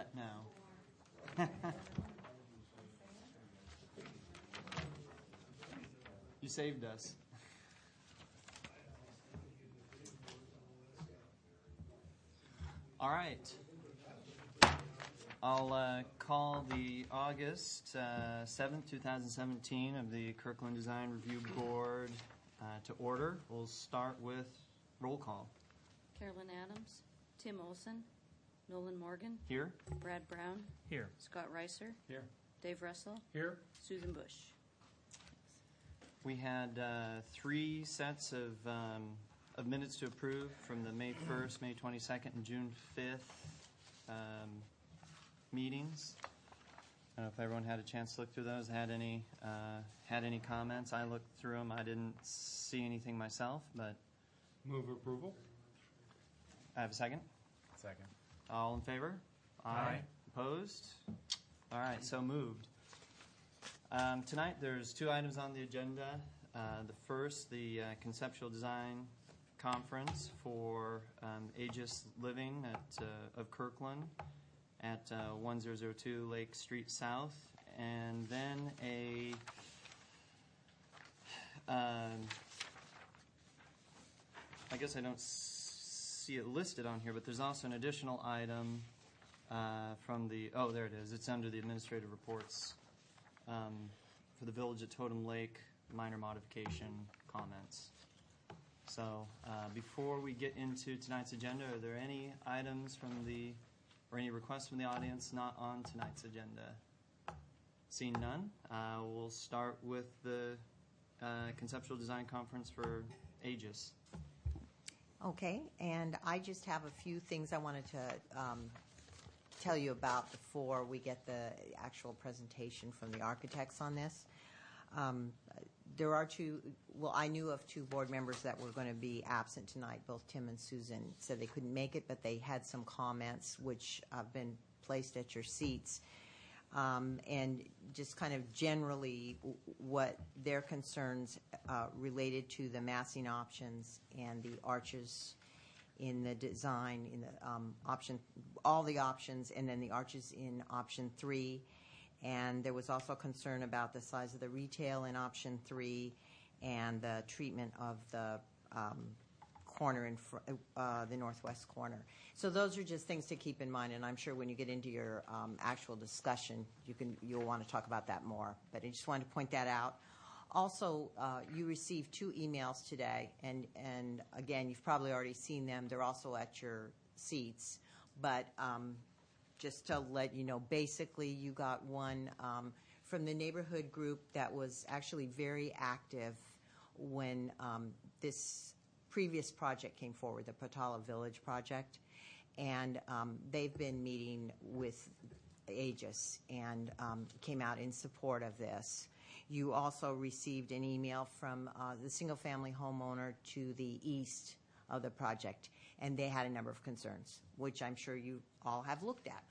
now. You saved us. All right. I'll call the August 7th, 2017 of the Kirkland Design Review Board to order. We'll start with roll call. Carolyn Adams, Tim Olson, Nolan Morgan. Here. Brad Brown. Here. Scott Reiser. Here. Dave Russell. Here. Susan Bush. We had 3 sets of minutes to approve from the May 1st, May 22nd, and June 5th meetings. I don't know if everyone had a chance to look through those. Had any comments? I looked through them. I didn't see anything myself, but Move approval. I have a second. Second. All in favor? Aye. Opposed? All right, so moved. Tonight there's 2 items on the agenda. The first, the Conceptual Design Conference for Aegis Living of Kirkland at 1002 Lake Street South. And then I guess I don't see it listed on here, but there's also an additional item from the, there it is. It's under the administrative reports for the Village at Totem Lake minor modification comments. So before we get into tonight's agenda, are there any items or any requests from the audience not on tonight's agenda? Seeing none, we'll start with the Conceptual Design Conference for Aegis. Okay, and I just have a few things I wanted to tell you about before we get the actual presentation from the architects on this. There are 2, I knew of 2 board members that were going to be absent tonight. Both Tim and Susan said they couldn't make it, but they had some comments which have been placed at your seats. And just kind of generally what their concerns related to the massing options and the arches in the design, in the option, all the options, and then the arches in option 3. And there was also concern about the size of the retail in option 3 and the treatment of the corner in the northwest corner. So those are just things to keep in mind, and I'm sure when you get into your actual discussion, you'll want to talk about that more. But I just wanted to point that out. Also, you received 2 emails today, and again, you've probably already seen them. They're also at your seats. But just to let you know, basically you got one from the neighborhood group that was actually very active when this previous project came forward, the Potala Village project. And they've been meeting with Aegis and came out in support of this. You also received an email from the single-family homeowner to the east of the project, and they had a number of concerns, which I'm sure you all have looked at.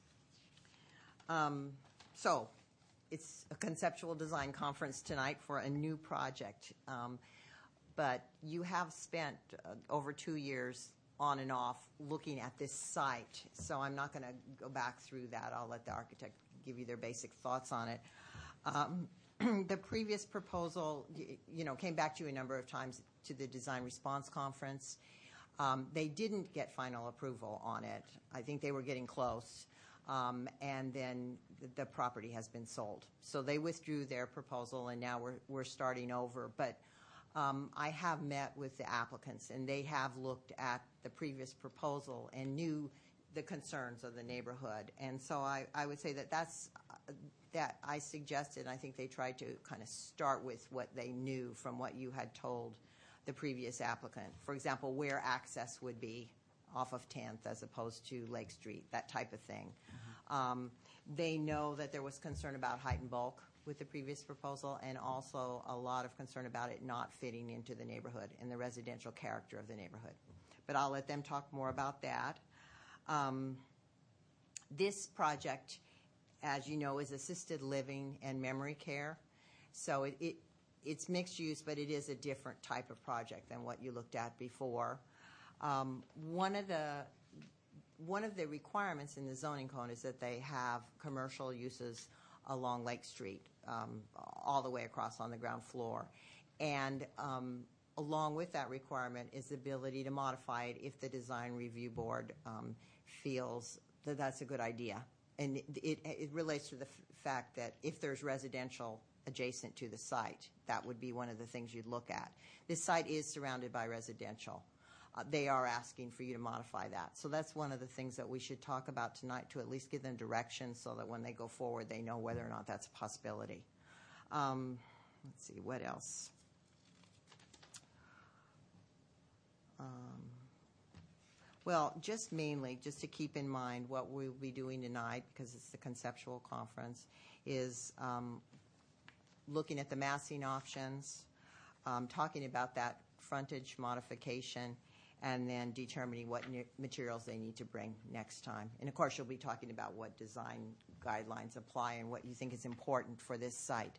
So it's a conceptual design conference tonight for a new project, but you have spent over 2 years on and off looking at this site, so I'm not going to go back through that. I'll let the architect give you their basic thoughts on it. The previous proposal, came back to you a number of times to the Design Response Conference. They didn't get final approval on it. I think they were getting close, and then the property has been sold. So they withdrew their proposal, and now we're starting over. But I have met with the applicants, and they have looked at the previous proposal and knew the concerns of the neighborhood. And so I would say that I suggested, I think they tried to kind of start with what they knew from what you had told the previous applicant. For example, where access would be off of 10th as opposed to Lake Street, that type of thing. Mm-hmm. They know that there was concern about height and bulk with the previous proposal, and also a lot of concern about it not fitting into the neighborhood and the residential character of the neighborhood. But I'll let them talk more about that. This project, as you know, is assisted living and memory care. So it's mixed use, but it is a different type of project than what you looked at before. One of one of the requirements in the zoning code is that they have commercial uses along Lake Street, all the way across on the ground floor. And along with that requirement is the ability to modify it if the design review board feels that that's a good idea. And it relates to the fact that if there's residential adjacent to the site, that would be one of the things you'd look at. This site is surrounded by residential. They are asking for you to modify that. So that's one of the things that we should talk about tonight, to at least give them direction so that when they go forward, they know whether or not that's a possibility. Let's see, what else? Well, just mainly, just to keep in mind what we'll be doing tonight, because it's the conceptual conference, is looking at the massing options, talking about that frontage modification, and then determining what materials they need to bring next time. And of course, you'll be talking about what design guidelines apply and what you think is important for this site.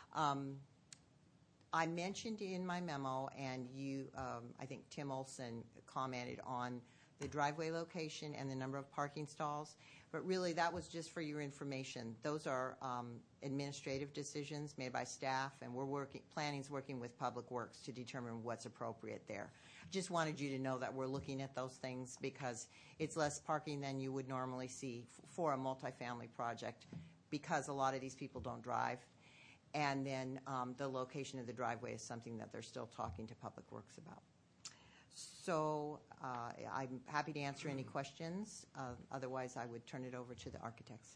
I mentioned in my memo, and you, I think Tim Olson commented on the driveway location and the number of parking stalls, but really that was just for your information. Those are administrative decisions made by staff, and planning's working with Public Works to determine what's appropriate there. Just wanted you to know that we're looking at those things because it's less parking than you would normally see for a multifamily project, because a lot of these people don't drive. And then the location of the driveway is something that they're still talking to Public Works about. So I'm happy to answer any questions. Otherwise, I would turn it over to the architects.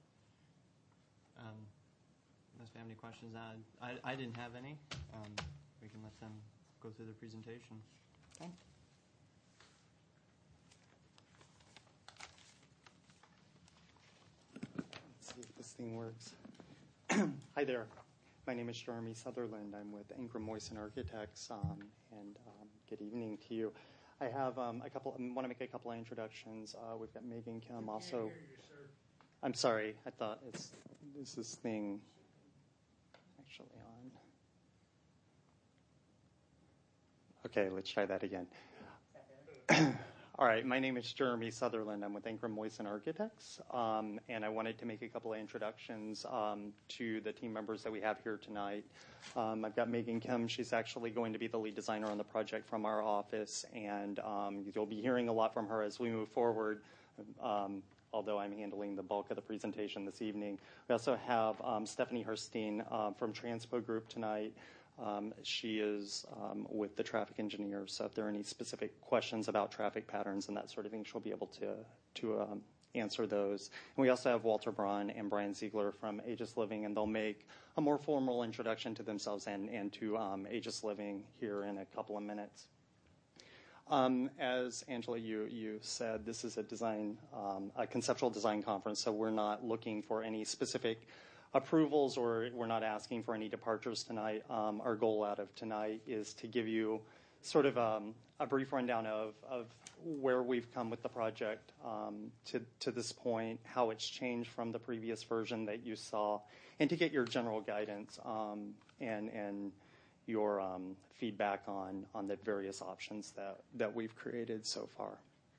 Unless you have any questions, I didn't have any. We can let them go through their presentation. Okay. Let's see if this thing works. Hi there. My name is Jeremy Sutherland. I'm with Ingram Moyson Architects, and good evening to you. I have I want to make a couple of introductions. We've got Megan Kim also. Hear you, sir. I'm sorry. I thought is this thing actually on? Okay, let's try that again. All right, my name is Jeremy Sutherland. I'm with Ingram Moyson Architects, and I wanted to make a couple of introductions to the team members that we have here tonight. I've got Megan Kim. She's actually going to be the lead designer on the project from our office, and you'll be hearing a lot from her as we move forward, although I'm handling the bulk of the presentation this evening. We also have Stephanie Herstein from Transpo Group tonight. She is with the traffic engineer, so if there are any specific questions about traffic patterns and that sort of thing, she'll be able to answer those. And we also have Walter Braun and Brian Ziegler from Aegis Living, and they'll make a more formal introduction to themselves and to Aegis Living here in a couple of minutes. As Angela, you said, this is a conceptual design conference, so we're not looking for any specific approvals, or we're not asking for any departures tonight. Our goal out of tonight is to give you sort of a brief rundown of where we've come with the project to this point, how it's changed from the previous version that you saw, and to get your general guidance and your feedback on the various options that we've created so far.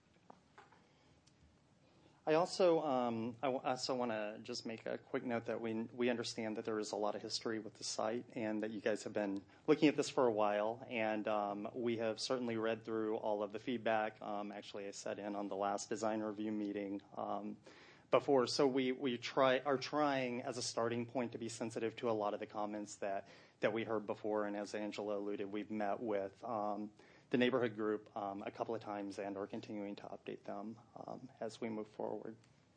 I also want to just make a quick note that we understand that there is a lot of history with the site, and that you guys have been looking at this for a while, and we have certainly read through all of the feedback. Actually, I sat in on the last design review meeting before, so we are trying as a starting point to be sensitive to a lot of the comments that we heard before, and as Angela alluded, we've met with the neighborhood group a couple of times and are continuing to update them as we move forward.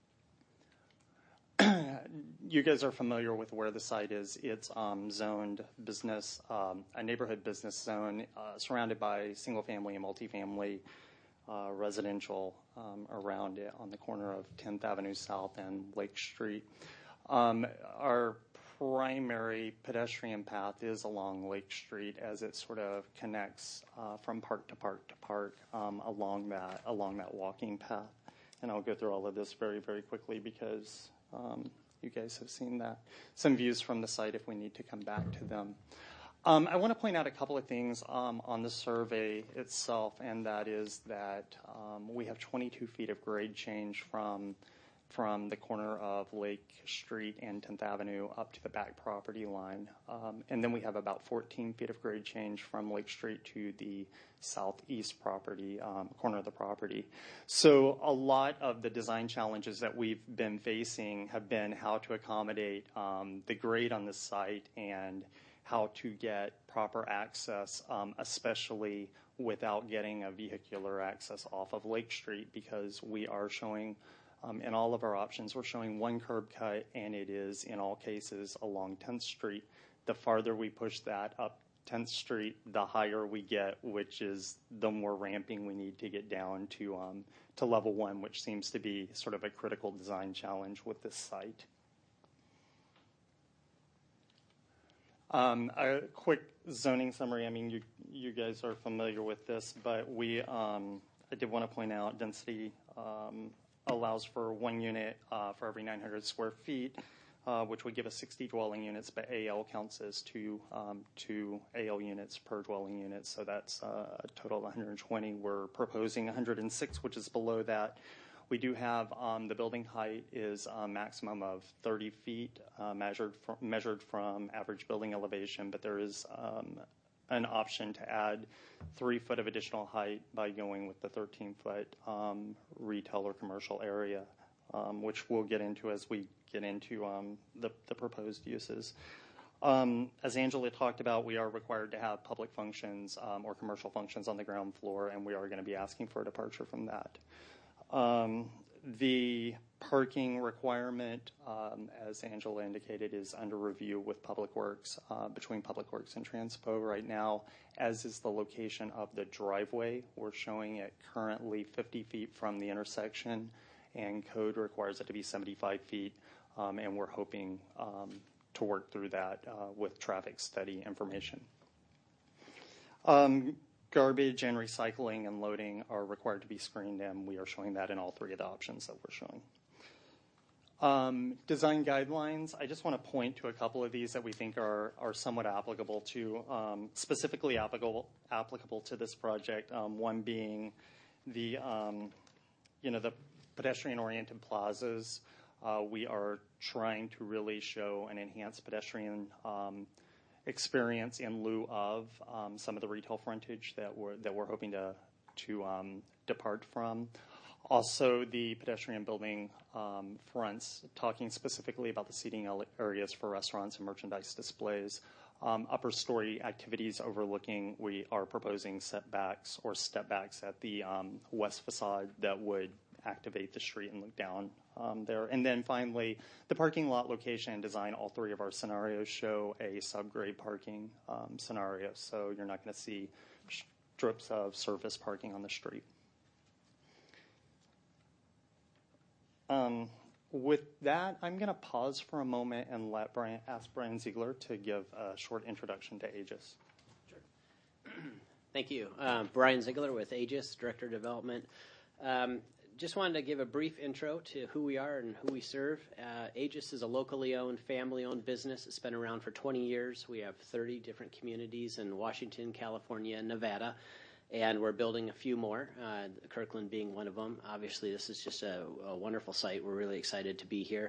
You guys are familiar with where the site is. It's zoned business, a neighborhood business zone surrounded by single-family and multifamily residential around it on the corner of 10th Avenue South and Lake Street. Our primary pedestrian path is along Lake Street as it sort of connects from park to park to park along that walking path. And I'll go through all of this very, very quickly because you guys have seen that. Some views from the site if we need to come back to them. I want to point out a couple of things on the survey itself, and that is that we have 22 feet of grade change from the corner of Lake Street and 10th Avenue up to the back property line. And then we have about 14 feet of grade change from Lake Street to the southeast property, corner of the property. So a lot of the design challenges that we've been facing have been how to accommodate the grade on the site and how to get proper access, especially without getting a vehicular access off of Lake Street, because we are showing, in all of our options, we're showing one curb cut, and it is, in all cases, along 10th Street. The farther we push that up 10th Street, the higher we get, which is the more ramping we need to get down to level 1, which seems to be sort of a critical design challenge with this site. A quick zoning summary. I mean, you guys are familiar with this, but I did want to point out density allows for 1 unit for every 900 square feet, which would give us 60 dwelling units, but AL counts as two AL units per dwelling unit, so that's a total of 120. We're proposing 106, which is below that. We do have the building height is a maximum of 30 feet measured from average building elevation, but there is an option to add 3 foot of additional height by going with the 13-foot retail or commercial area, which we'll get into as we get into the proposed uses. As Angela talked about, we are required to have public functions or commercial functions on the ground floor, and we are going to be asking for a departure from that. The parking requirement, as Angela indicated, is under review with Public Works, between Public Works and Transpo right now, as is the location of the driveway. We're showing it currently 50 feet from the intersection, and code requires it to be 75 feet, and we're hoping to work through that with traffic study information. Garbage and recycling and loading are required to be screened, and we are showing that in all 3 of the options that we're showing. Design guidelines, I just want to point to a couple of these that we think are somewhat applicable to, specifically applicable to this project, one being the pedestrian-oriented plazas. We are trying to really show an enhanced pedestrian experience in lieu of some of the retail frontage that we're hoping to depart from. Also, the pedestrian building fronts, talking specifically about the seating areas for restaurants and merchandise displays. Upper story activities overlooking, we are proposing setbacks or step backs at the west facade that would activate the street and look down there. And then finally, the parking lot location and design, all 3 of our scenarios show a subgrade parking scenario, so you're not going to see strips of surface parking on the street. With that, I'm going to pause for a moment and ask Brian Ziegler to give a short introduction to Aegis. Sure. Thank you. Brian Ziegler with Aegis, Director of Development. Just wanted to give a brief intro to who we are and who we serve. Aegis is a locally owned, family-owned business. It's been around for 20 years. We have 30 different communities in Washington, California, and Nevada, and we're building a few more, Kirkland being one of them. Obviously, this is just a wonderful site. We're really excited to be here.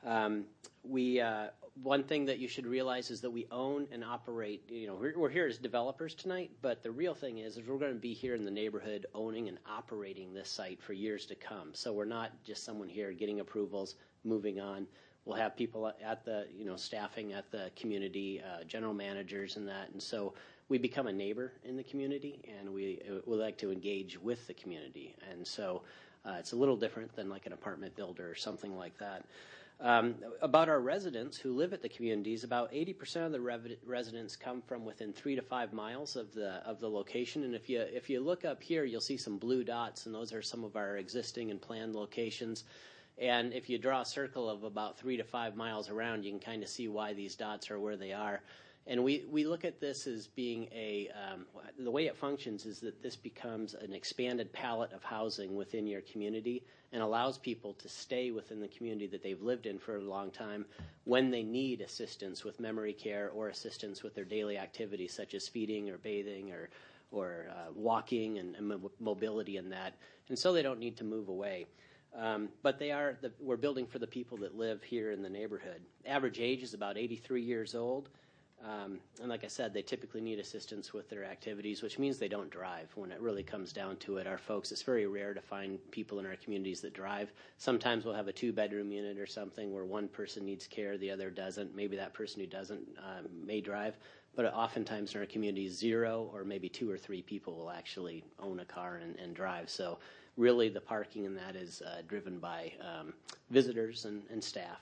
One thing that you should realize is that we own and operate, we're here as developers tonight, but the real thing is we're going to be here in the neighborhood owning and operating this site for years to come. So we're not just someone here getting approvals, moving on. We'll have people at the, staffing at the community, general managers and that. And so we become a neighbor in the community, and we like to engage with the community. And so it's a little different than like an apartment builder or something like that. About our residents who live at the communities, about 80% of the residents come from within 3 to 5 miles of the location. And if you look up here, you'll see some blue dots, and those are some of our existing and planned locations. And if you draw a circle of about 3 to 5 miles around, you can kind of see why these dots are where they are. And we look at this as being the way it functions is that this becomes an expanded palette of housing within your community and allows people to stay within the community that they've lived in for a long time when they need assistance with memory care or assistance with their daily activities such as feeding or bathing or walking and mobility and that. And so they don't need to move away. But we're building for the people that live here in the neighborhood. Average age is about 83 years old. And like I said, they typically need assistance with their activities, which means they don't drive. When it really comes down to it, our folks, it's very rare to find people in our communities that drive. Sometimes we'll have a 2-bedroom unit or something where one person needs care, the other doesn't. Maybe that person who doesn't may drive. But oftentimes in our communities, 0 or maybe 2 or 3 people will actually own a car and drive. So really the parking in that is driven by visitors and staff.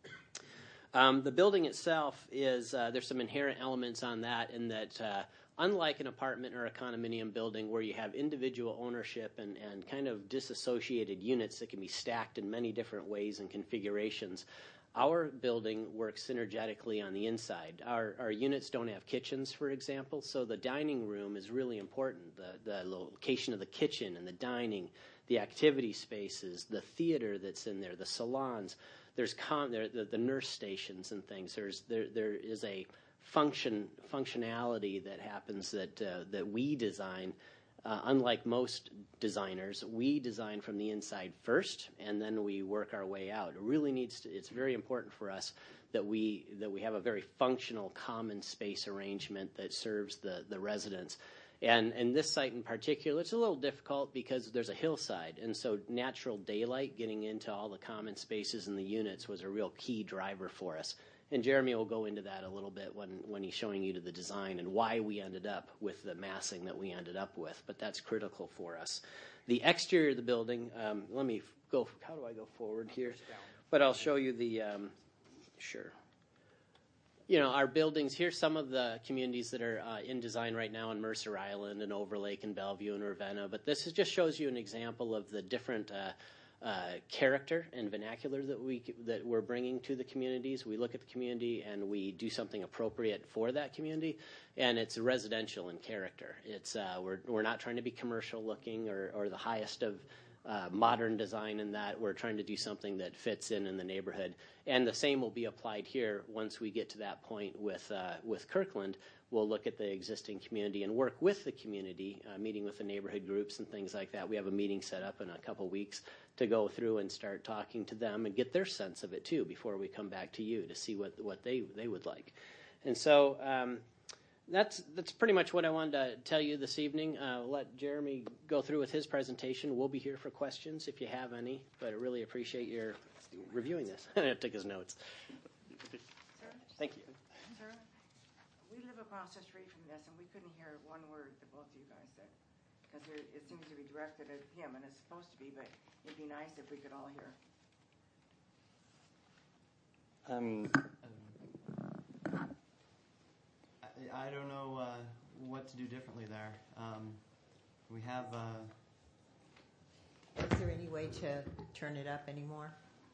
The building itself is, there's some inherent elements on that in that unlike an apartment or a condominium building where you have individual ownership and kind of disassociated units that can be stacked in many different ways and configurations, our building works synergetically on the inside. Our units don't have kitchens, for example, so the dining room is really important. The location of the kitchen and the dining, the activity spaces, the theater that's in there, the salons. There's the nurse stations and things. There is a functionality that happens that we design. Unlike most designers, we design from the inside first, and then we work our way out. It really it's very important for us that we have a very functional common space arrangement that serves the residents. And this site in particular, it's a little difficult because there's a hillside, and so natural daylight getting into all the common spaces in the units was a real key driver for us. And Jeremy will go into that a little bit when he's showing you the design and why we ended up with the massing that we ended up with. But that's critical for us. The exterior of the building, let me go, how do I go forward here? But I'll show you sure. Our buildings, here's some of the communities that are in design right now in Mercer Island and Overlake and Bellevue and Ravenna. But this just shows you an example of the different character and vernacular that we're bringing to the communities. We look at the community and we do something appropriate for that community, and it's residential in character. It's we're not trying to be commercial looking or the highest of modern design in that. We're trying to do something that fits in the neighborhood, and the same will be applied here once we get to that point with Kirkland. We'll look at the existing community and work with the community, meeting with the neighborhood groups and things like that. We have a meeting set up in a couple weeks to go through and start talking to them and get their sense of it too before we come back to you to see what they would like. And so that's pretty much what I wanted to tell you this evening. Let Jeremy go through with his presentation. We'll be here for questions if you have any, but I really appreciate your reviewing this. I took his notes. Sir? Thank you. Sir, we live across the street from this, and we couldn't hear one word that both of you guys said, because it seems to be directed at him, and it's supposed to be, but it'd be nice if we could all hear. I don't know what to do differently there. We have. Is there any way to turn it up anymore?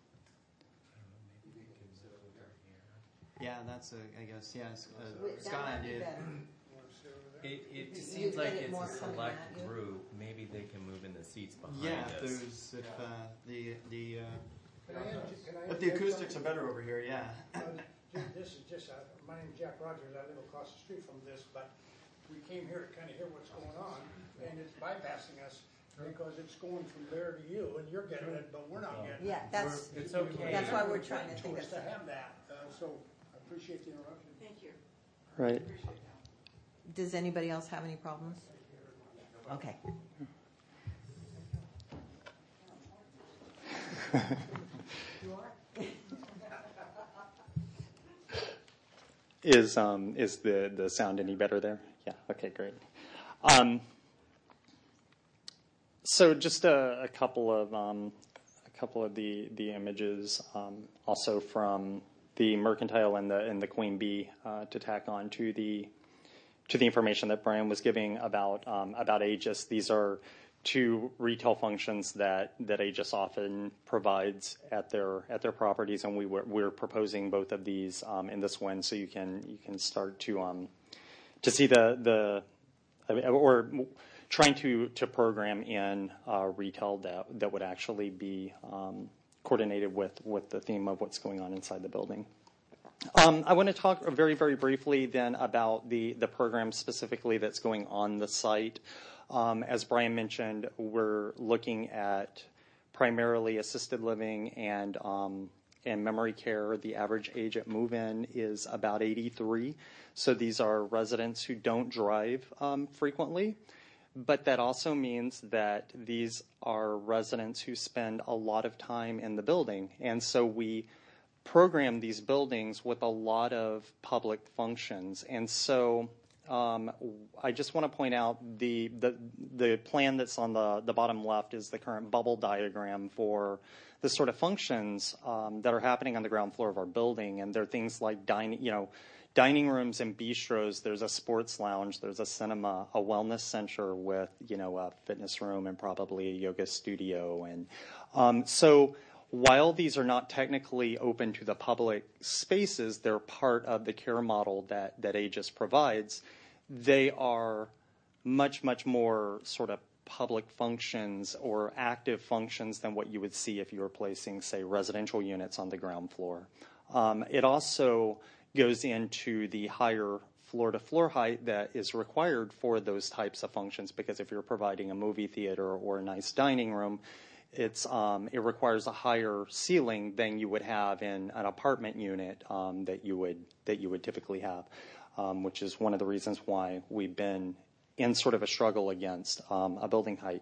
Yeah, that's I guess, yes. That Scott might be idea. better. It You seems get like it it's more a coming select at you? group. Maybe they can move in the seats behind Yeah, us. if the acoustics are better over here, yeah. This is just, my name's Jack Rogers, I live across the street from this, but we came here to kind of hear what's going on, and it's bypassing us because it's going from there to you, and you're getting it, but we're not getting it. Yeah, It's okay. that's why we're trying to think of To have that, so I appreciate the interruption. Thank you. Right. Appreciate that. Does anybody else have any problems? Okay. Is the sound any better there? Yeah. Okay. Great. So just a couple of the images, also from the Mercantile and the Queen Bee, to tack on to the information that Brian was giving about Aegis. These are to retail functions that Aegis often provides at their properties, and we're proposing both of these in this one, so you can start to see or trying to program in retail that would actually be coordinated with the theme of what's going on inside the building. I want to talk very, very briefly then about the program specifically that's going on the site. As Brian mentioned, we're looking at primarily assisted living and memory care. The average age at move-in is about 83. So these are residents who don't drive frequently. But that also means that these are residents who spend a lot of time in the building. And so we program these buildings with a lot of public functions. And so I just want to point out the plan that's on the bottom left is the current bubble diagram for the sort of functions that are happening on the ground floor of our building. And there are things like dining rooms and bistros. There's a sports lounge, there's a cinema, a wellness center with, a fitness room and probably a yoga studio. And so while these are not technically open to the public spaces, they're part of the care model that Aegis provides. They are much, much more sort of public functions or active functions than what you would see if you were placing, say, residential units on the ground floor. It also goes into the higher floor-to-floor height that is required for those types of functions, because if you're providing a movie theater or a nice dining room, it requires a higher ceiling than you would have in an apartment unit that you would typically have, which is one of the reasons why we've been in sort of a struggle against a building height.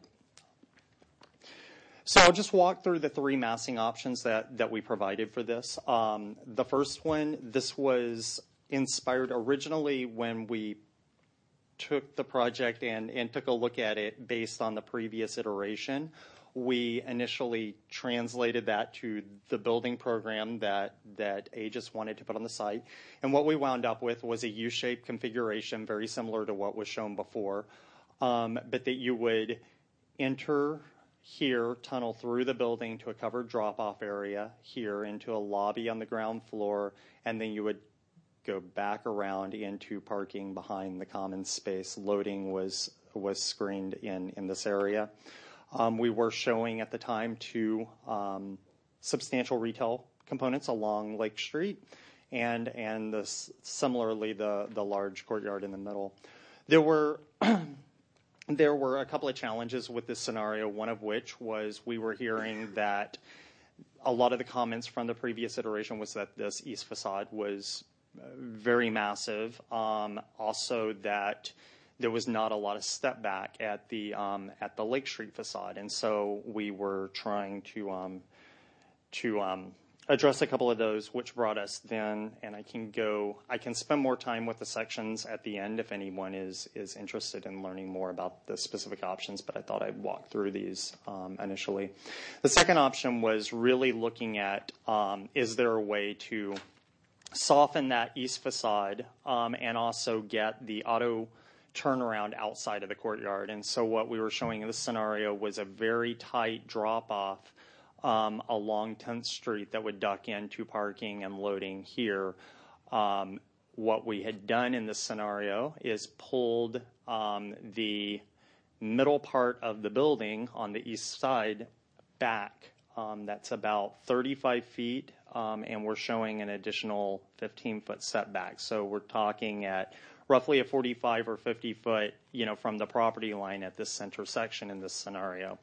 So I'll just walk through the three massing options that we provided for this. The first one, this was inspired originally when we took the project and took a look at it based on the previous iteration. We initially translated that to the building program that Aegis wanted to put on the site. And what we wound up with was a U-shaped configuration, very similar to what was shown before, but that you would enter here, tunnel through the building to a covered drop-off area here into a lobby on the ground floor, and then you would go back around into parking behind the common space. Loading was screened in this area. We were showing at the time two substantial retail components along Lake Street, and similarly the large courtyard in the middle. There were a couple of challenges with this scenario, one of which was we were hearing that a lot of the comments from the previous iteration was that this east facade was very massive. Also that there was not a lot of step back at the Lake Street facade. And so we were trying to address a couple of those, which brought us then, and I can spend more time with the sections at the end if anyone is interested in learning more about the specific options, but I thought I'd walk through these initially. The second option was really looking at, is there a way to soften that east facade and also get the auto turnaround outside of the courtyard. And so what we were showing in this scenario was a very tight drop-off along 10th Street that would duck into parking and loading here. What we had done in this scenario is pulled the middle part of the building on the east side back. That's about 35 feet, and we're showing an additional 15-foot setback. So we're talking at roughly a 45 or 50 foot, from the property line at this center section in this scenario.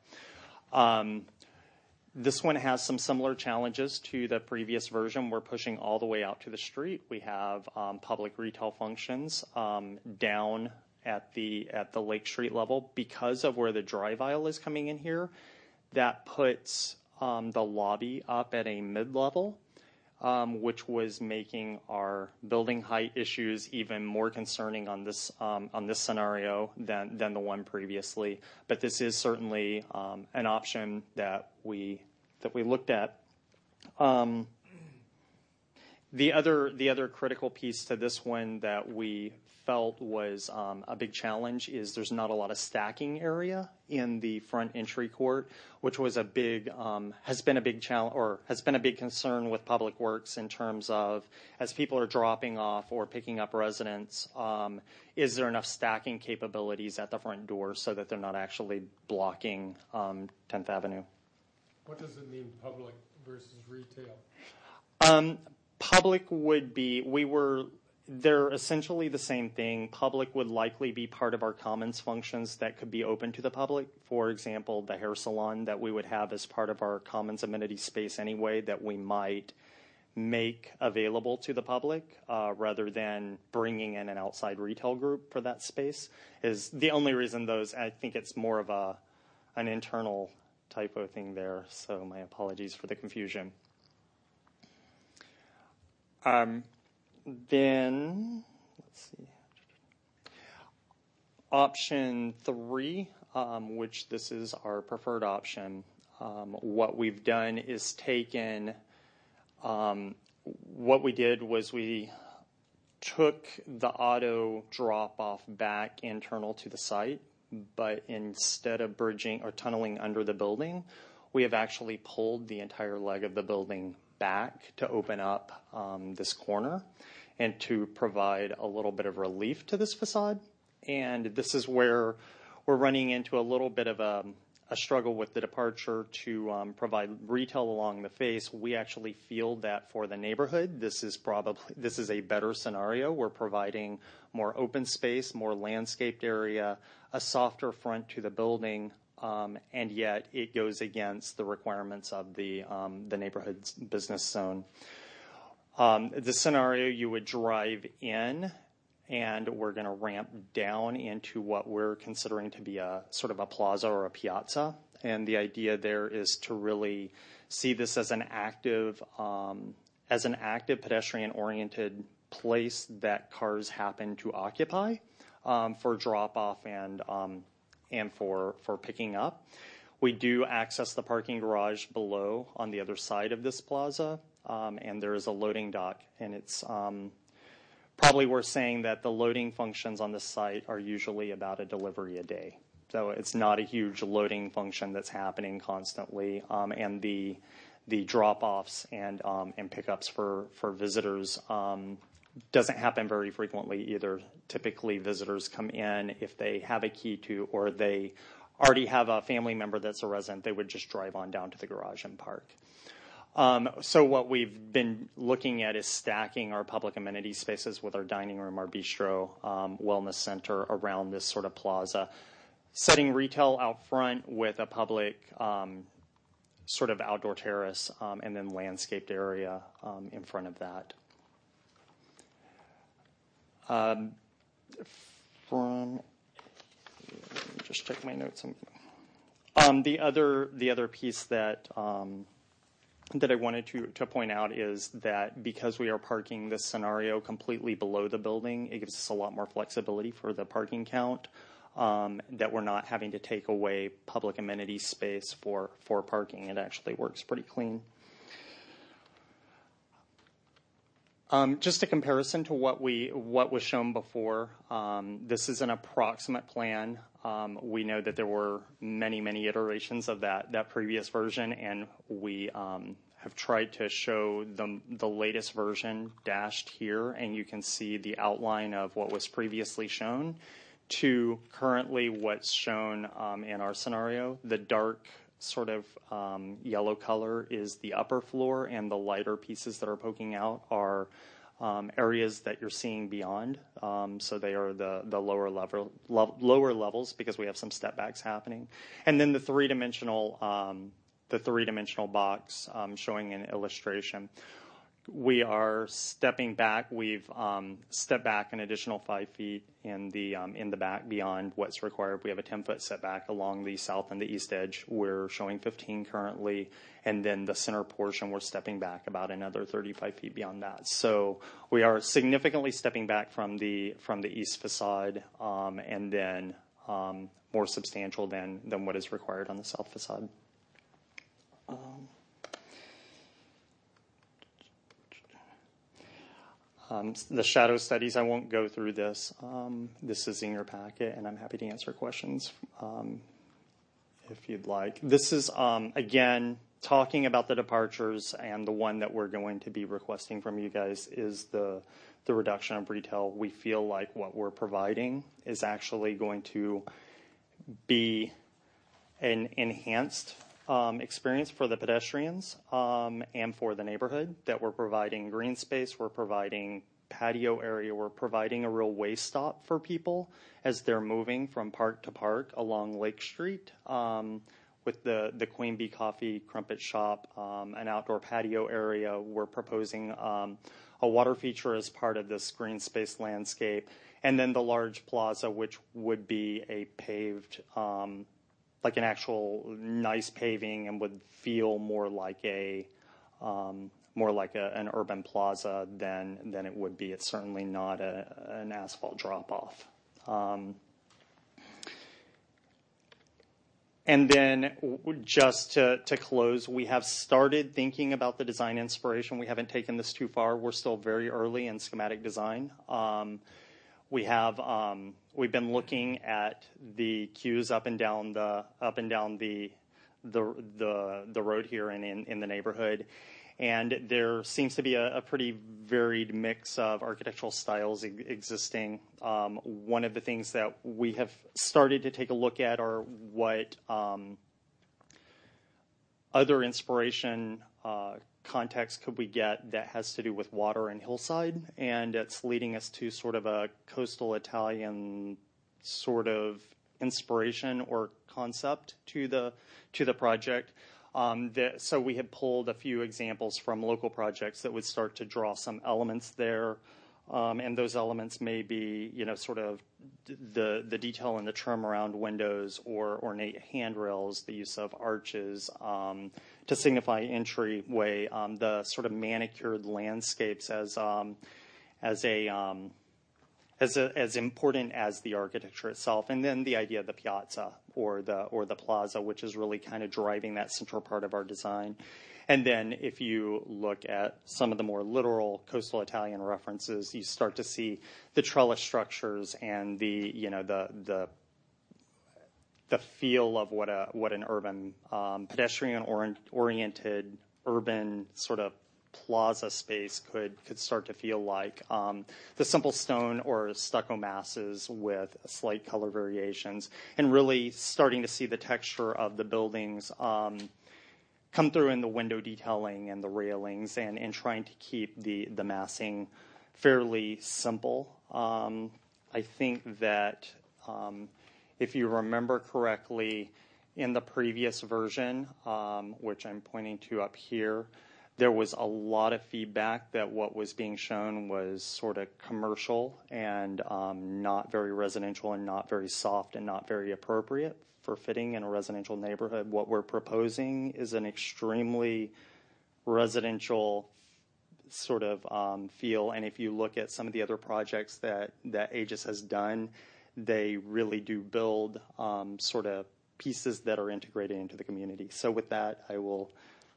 This one has some similar challenges to the previous version. We're pushing all the way out to the street. We have public retail functions down at the Lake Street level. Because of where the drive aisle is coming in here, that puts the lobby up at a mid-level, which was making our building height issues even more concerning on this scenario than the one previously. But this is certainly an option that we looked at. The other critical piece to this one that we felt was a big challenge is there's not a lot of stacking area in the front entry court, which was a big has been a big challenge or has been a big concern with Public Works in terms of as people are dropping off or picking up residents, is there enough stacking capabilities at the front door so that they're not actually blocking 10th Avenue? What does it mean, public versus retail? Public would be, they're essentially the same thing. Public would likely be part of our commons functions that could be open to the public. For example, the hair salon that we would have as part of our commons amenity space anyway that we might make available to the public rather than bringing in an outside retail group for that space is the only reason those, I think it's more of an internal typo thing there. So my apologies for the confusion. Then, let's see. Option 3, which this is our preferred option, what we've done is taken, what we did was we took the auto drop-off back internal to the site, but instead of bridging or tunneling under the building, we have actually pulled the entire leg of the building back to open up this corner and to provide a little bit of relief to this facade. And this is where we're running into a little bit of a struggle with the departure to provide retail along the face. We actually feel that for the neighborhood, this is a better scenario. We're providing more open space, more landscaped area, a softer front to the building, and yet it goes against the requirements of the neighborhood's business zone. The scenario, you would drive in, and we're going to ramp down into what we're considering to be a sort of a plaza or a piazza. And the idea there is to really see this as an active pedestrian-oriented place that cars happen to occupy for drop-off and for picking up. We do access the parking garage below on the other side of this plaza, and there is a loading dock. And it's probably worth saying that the loading functions on this site are usually about a delivery a day. So it's not a huge loading function that's happening constantly. And the drop-offs and pickups for visitors doesn't happen very frequently either. Typically, visitors come in if they have a key to, or they already have a family member that's a resident, they would just drive on down to the garage and park. So what we've been looking at is stacking our public amenity spaces with our dining room, our bistro, wellness center around this sort of plaza, setting retail out front with a public sort of outdoor terrace and then landscaped area in front of that. Just check my notes. The other piece that I wanted to point out is that because we are parking this scenario completely below the building, it gives us a lot more flexibility for the parking count, that we're not having to take away public amenity space for parking. It actually works pretty clean. Just a comparison to what was shown before. This is an approximate plan. We know that there were many iterations of that previous version, and we have tried to show the latest version dashed here, and you can see the outline of what was previously shown to currently what's shown in our scenario. The dark sort of yellow color is the upper floor, and the lighter pieces that are poking out are areas that you're seeing beyond. So they are the lower levels because we have some step backs happening. And then the three-dimensional box showing an illustration. We are stepping back. We've stepped back an additional 5 feet in the back beyond what's required. We have a 10-foot setback along the south and the east edge. We're showing 15 currently, and then the center portion we're stepping back about another 35 feet beyond that. So we are significantly stepping back from the east facade, and then more substantial than what is required on the south facade. The shadow studies, I won't go through this. This is in your packet, and I'm happy to answer questions if you'd like. This is, again, talking about the departures, and the one that we're going to be requesting from you guys is the reduction of retail. We feel like what we're providing is actually going to be an enhanced experience for the pedestrians and for the neighborhood, that we're providing green space, we're providing patio area, we're providing a real way stop for people as they're moving from park to park along Lake Street with the Queen Bee Coffee Crumpet Shop, an outdoor patio area. We're proposing a water feature as part of this green space landscape, and then the large plaza, which would be a paved like an actual nice paving and would feel more like an urban plaza than it would be. It's certainly not an asphalt drop off. And then just to close, we have started thinking about the design inspiration. We haven't taken this too far. We're still very early in schematic design. We've been looking at the queues up and down the road here and in the neighborhood, and there seems to be a pretty varied mix of architectural styles existing. One of the things that we have started to take a look at are what other inspiration context could we get that has to do with water and hillside, and it's leading us to sort of a coastal Italian sort of inspiration or concept to the project. So we have pulled a few examples from local projects that would start to draw some elements there, and those elements may be, sort of the detail in the trim around windows or ornate handrails, the use of arches to signify entryway, the sort of manicured landscapes as important as the architecture itself, and then the idea of the piazza or the plaza, which is really kind of driving that central part of our design. And then if you look at some of the more literal coastal Italian references, you start to see the trellis structures and the feel of what an urban pedestrian oriented urban sort of plaza space could start to feel like. The simple stone or stucco masses with slight color variations, and really starting to see the texture of the buildings come through in the window detailing and the railings, and trying to keep the massing fairly simple. I think that if you remember correctly, in the previous version, which I'm pointing to up here, there was a lot of feedback that what was being shown was sort of commercial and not very residential and not very soft and not very appropriate for fitting in a residential neighborhood. What we're proposing is an extremely residential sort of feel, and if you look at some of the other projects that Aegis has done, they really do build sort of pieces that are integrated into the community. So with that, I will...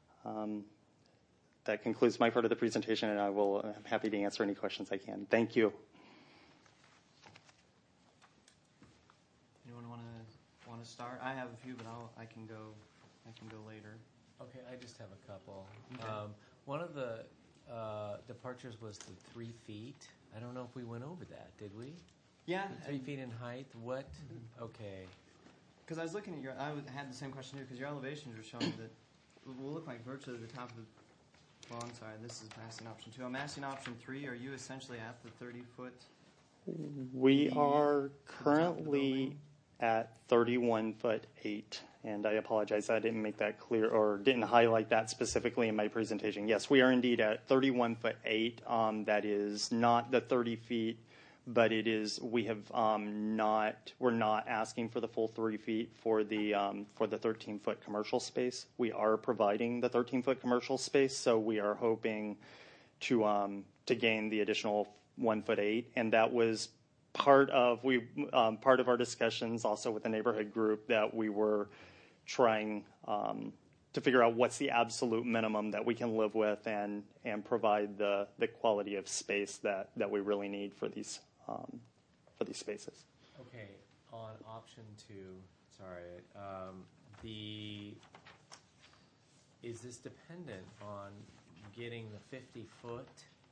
that concludes my part of the presentation, and I'm happy to answer any questions I can. Thank you. Anyone want to start? I have a few, but I can go later. Okay, I just have a couple. Okay. One of the departures was the 3 feet. I don't know if we went over that, did we? Yeah. The 3 feet in height. What? Okay. Because I was looking at I had the same question too, because your elevations are showing that it will look like virtually the top of the. Well, I'm sorry, this is massing option 2. On massing option 3, are you essentially at the 30-foot? We are currently at 31'8", and I apologize, I didn't make that clear or didn't highlight that specifically in my presentation. Yes, we are indeed at 31'8". That is not the 30 feet, but it is. We have we're not asking for the full 3 feet for the 13-foot commercial space. We are providing the 13-foot commercial space, so we are hoping to gain the additional 1'8", and that was part of our discussions also with the neighborhood group, that we were trying figure out what's the absolute minimum that we can live with and provide the quality of space that we really need for these spaces. Okay, on option 2, is this dependent on getting the 50 foot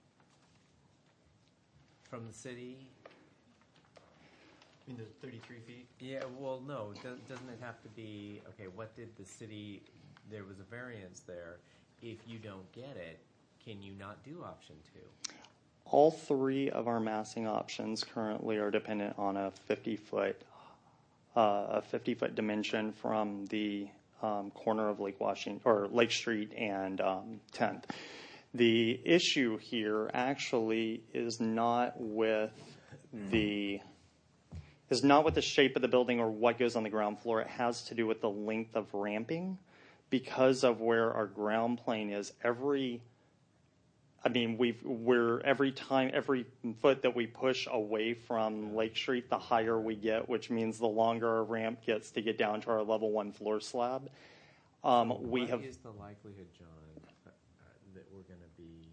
from the city? I mean, the 33 feet? Yeah, well, no, doesn't it have to be, okay, what did the city, there was a variance there. If you don't get it, can you not do option 2? All 3 of our massing options currently are dependent on a 50-foot dimension from the corner of Lake Washington or Lake Street and 10th. The issue here actually is not with the shape of the building or what goes on the ground floor. It has to do with the length of ramping because of where our ground plane is. Every foot that we push away from Lake Street, the higher we get, which means the longer our ramp gets to get down to our level 1 floor slab. What is the likelihood, John, that we're going to be,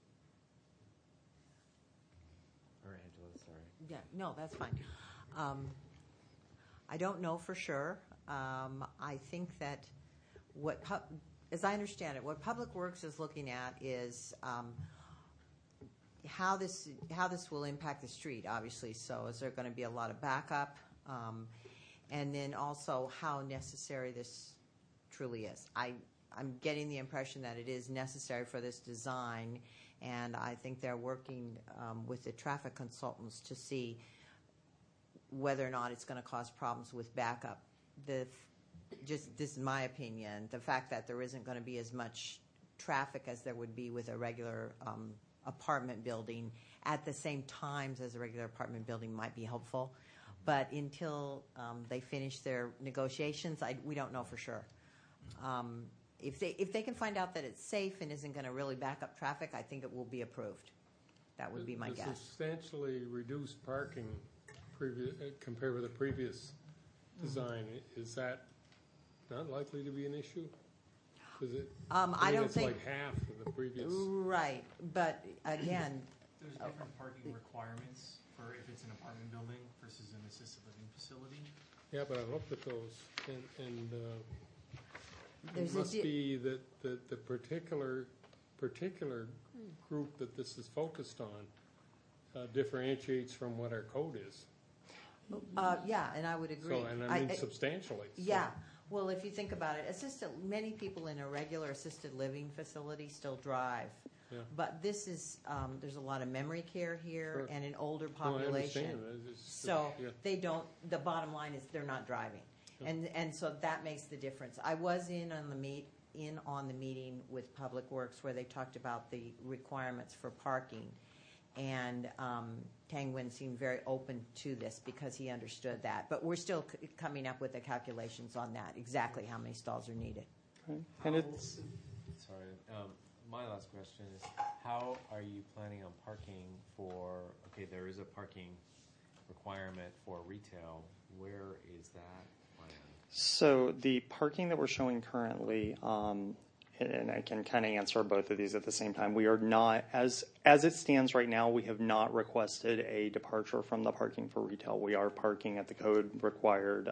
or Angela, sorry. Yeah, no, that's fine. I don't know for sure. I think that as I understand it, what Public Works is looking at is how this will impact the street, obviously. So is there going to be a lot of backup? And then also how necessary this truly is. I'm getting the impression that it is necessary for this design, and I think they're working with the traffic consultants to see whether or not it's going to cause problems with backup. This is my opinion. The fact that there isn't going to be as much traffic as there would be with a regular apartment building at the same times as a regular apartment building might be helpful. But until they finish their negotiations, we don't know for sure. If they can find out that it's safe and isn't going to really back up traffic, I think it will be approved. That would be my guess. Substantially reduced parking compared with the previous design. Is that not likely to be an issue? I don't think it's like half of the previous. Right, but again, there's different parking requirements for if it's an apartment building versus an assisted living facility. Yeah, but I looked at those, and there's it must be that the particular group that this is focused on differentiates from what our code is. yeah, and I would agree. So, and I mean substantially. Yeah. Well, if you think about it, many people in a regular assisted living facility still drive. Yeah. But this is, there's a lot of memory care here and an older population. No, I understand. So they don't, the bottom line is they're not driving. Yeah. And so that makes the difference. I was in on the meeting with Public Works where they talked about the requirements for parking. And Tang Nguyen seemed very open to this because he understood that. But we're still coming up with the calculations on that, exactly how many stalls are needed. Okay. And it's my last question is, how are you planning on parking for, okay, there is a parking requirement for retail. Where is that planned? So the parking that we're showing currently, and I can kind of answer both of these at the same time. We are not, as it stands right now, we have not requested a departure from the parking for retail. We are parking at the code required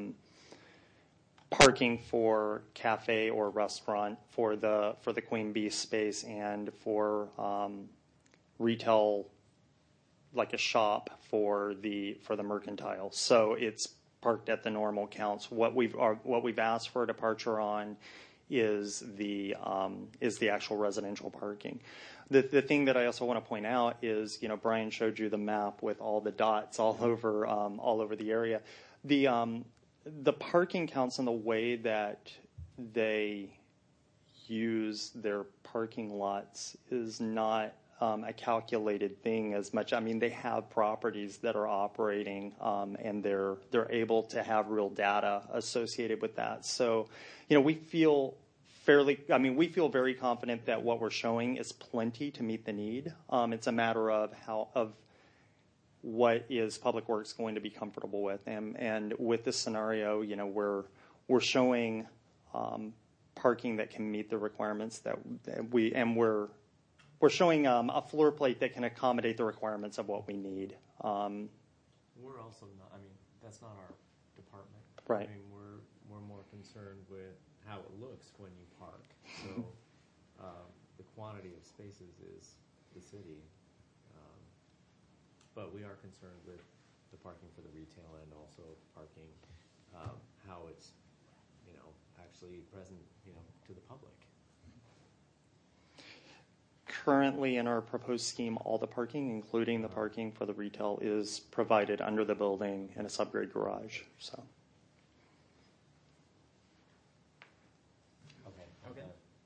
parking for cafe or restaurant for the Queen Bee space and for retail, like a shop for the mercantile. So it's parked at the normal counts. What we've asked for a departure on is the actual residential parking. The thing that I also want to point out is, Brian showed you the map with all the dots all over the area. The parking counts and the way that they use their parking lots is not a calculated thing as much. I mean, they have properties that are operating, and they're able to have real data associated with that. So, we feel very confident that what we're showing is plenty to meet the need. It's a matter of what is Public Works going to be comfortable with, and with this scenario, we're showing parking that can meet the requirements that we're showing a floor plate that can accommodate the requirements of what we need. We're also not, I mean, that's not our department. Right. I mean, we're more concerned with how it looks when you park. So the quantity of spaces is the city. But we are concerned with the parking for the retail and also parking, how it's, actually present, to the public. Currently, in our proposed scheme, all the parking, including the parking for the retail, is provided under the building in a subgrade garage. So. Okay.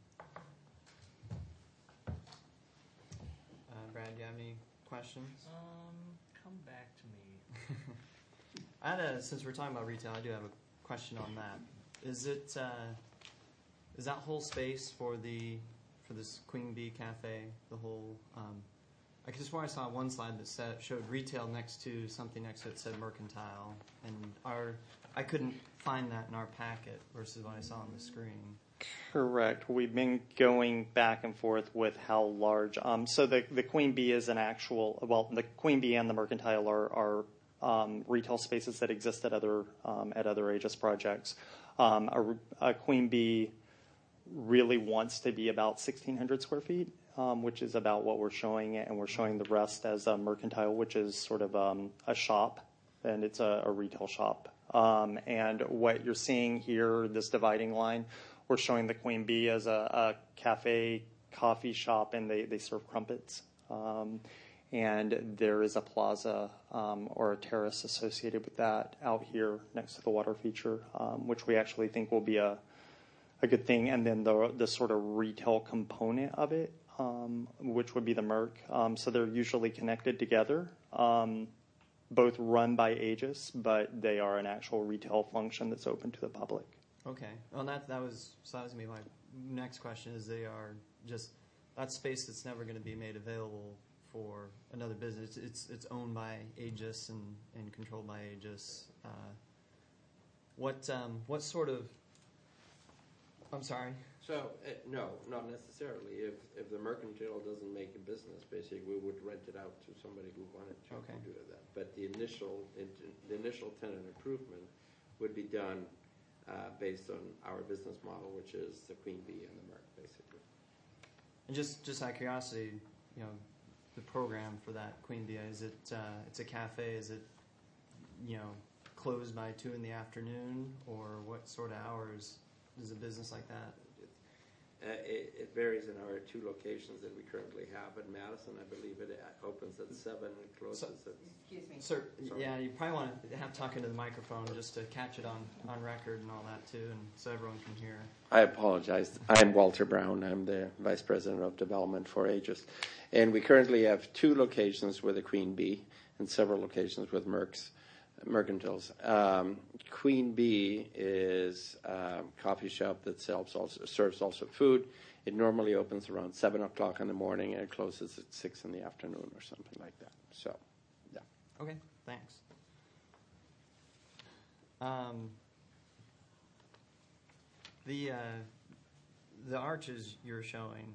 Brad, do you have any questions? Come back to me. Since we're talking about retail, I do have a question on that. Is that whole space for this Queen Bee Cafe, the whole? I just I saw one slide that showed retail next to something next to it said mercantile, and I couldn't find that in our packet versus what I saw on the screen. Correct. We've been going back and forth with how large. So the Queen Bee is an actual. Well, the Queen Bee and the mercantile are retail spaces that exist at other Aegis projects. A Queen Bee really wants to be about 1,600 square feet, which is about what we're showing, and we're showing the rest as a mercantile, which is sort of a shop, and it's a retail shop. And what you're seeing here, this dividing line, we're showing the Queen Bee as a cafe, coffee shop, and they serve crumpets. And there is a plaza or a terrace associated with that out here next to the water feature, which we actually think will be a good thing. And then the sort of retail component of it, which would be the Merc. So they're usually connected together, both run by Aegis, but they are an actual retail function that's open to the public. Okay. Well, that was going to be my next question. Is they are just that space that's never going to be made available for another business. It's owned by Aegis and controlled by Aegis. What sort of? I'm sorry. So no, not necessarily. If the mercantile doesn't make a business, basically we would rent it out to somebody who wanted to do that. But the initial tenant improvement would be done based on our business model, which is the Queen Bee and the Merc, basically. And just out of curiosity, the program for that Queen Bee, is it it's a cafe? Is it closed by 2 p.m, or what sort of hours is a business like that? It varies in our 2 locations that we currently have. In Madison, I believe it opens at 7 and closes at. Excuse me. Sir, yeah, you probably want to have talk into the microphone just to catch it on record and all that too, and so everyone can hear. I apologize. I'm Walter Brown. I'm the Vice President of Development for Aegis. And we currently have 2 locations with a Queen Bee and several locations with mercantiles. Queen Bee is a coffee shop that serves also food. It normally opens around 7 o'clock in the morning and it closes at 6 in the afternoon or something like that. So, yeah. Okay, thanks. The arches you're showing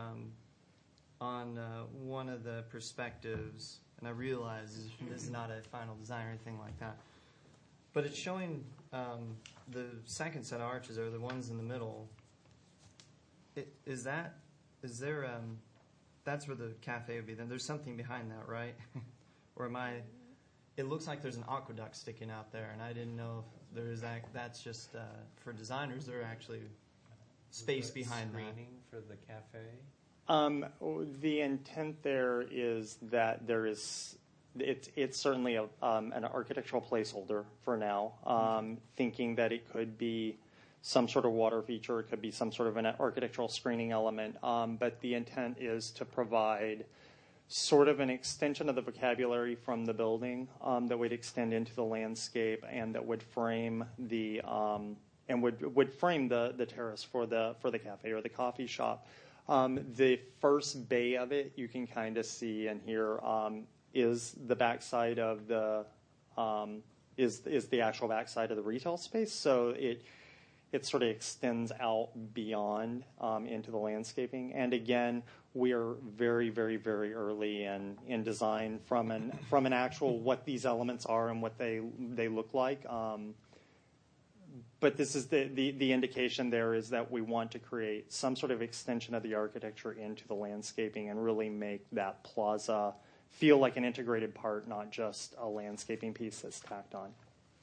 on one of the perspectives, and I realize this is not a final design or anything like that, but it's showing the second set of arches are the ones in the middle. Is there that's where the cafe would be? Then there's something behind that, right? Or am I? It looks like there's an aqueduct sticking out there, and I didn't know if there is that. That's just for designers. There are actually space behind that. Screening for the cafe. The intent there is that there is. It's certainly an architectural placeholder for now, thinking that it could be some sort of water feature, it could be some sort of an architectural screening element, but the intent is to provide sort of an extension of the vocabulary from the building that would extend into the landscape and that would frame the would frame the terrace for the cafe or the coffee shop. The first bay of it you can kind of see and hear. Is the backside of the is the actual backside of the retail space. So it sort of extends out beyond into the landscaping. And again, we are very, very, very early in design from an actual what these elements are and what they look like. But this is the indication there is that we want to create some sort of extension of the architecture into the landscaping and really make that plaza feel like an integrated part, not just a landscaping piece that's tacked on.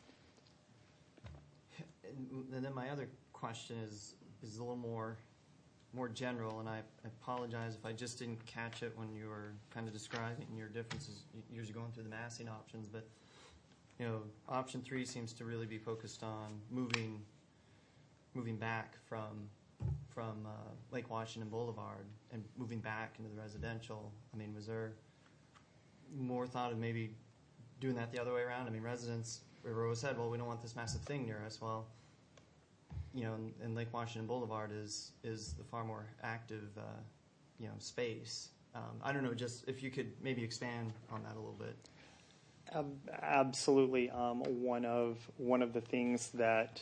And then my other question is a little more general, and I apologize if I just didn't catch it when you were kind of describing your differences. You're going through the massing options, but option 3 seems to really be focused on moving back from Lake Washington Boulevard and moving back into the residential. I mean, was there more thought of maybe doing that the other way around? I mean, residents have always said, well, we don't want this massive thing near us. Well, and Lake Washington Boulevard is the far more active, space. I don't know, just if you could maybe expand on that a little bit. Absolutely. One of the things that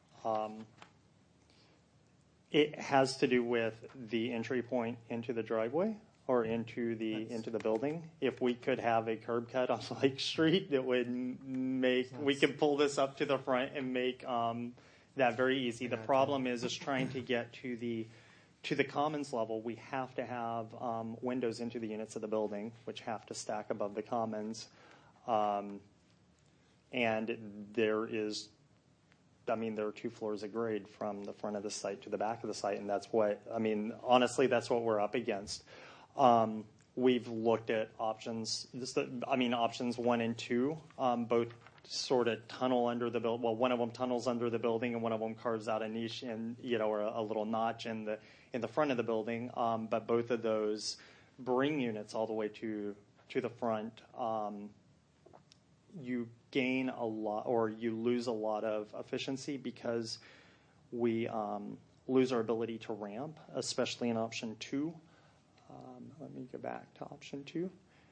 it has to do with the entry point into the driveway or into the building. If we could have a curb cut on Lake Street, that would make we could pull this up to the front and make that very easy. The problem is trying to get to the commons level. We have to have windows into the units of the building, which have to stack above the commons. And there are 2 floors of grade from the front of the site to the back of the site, and that's what, honestly, that's what we're up against. We've looked at options, options 1 and 2, both sort of tunnel under the building. Well, one of them tunnels under the building, and one of them carves out a niche and, or a little notch in the front of the building. But both of those bring units all the way to the front. You gain a lot, or you lose a lot of efficiency because we lose our ability to ramp, especially in option 2. Let me go back to option 2.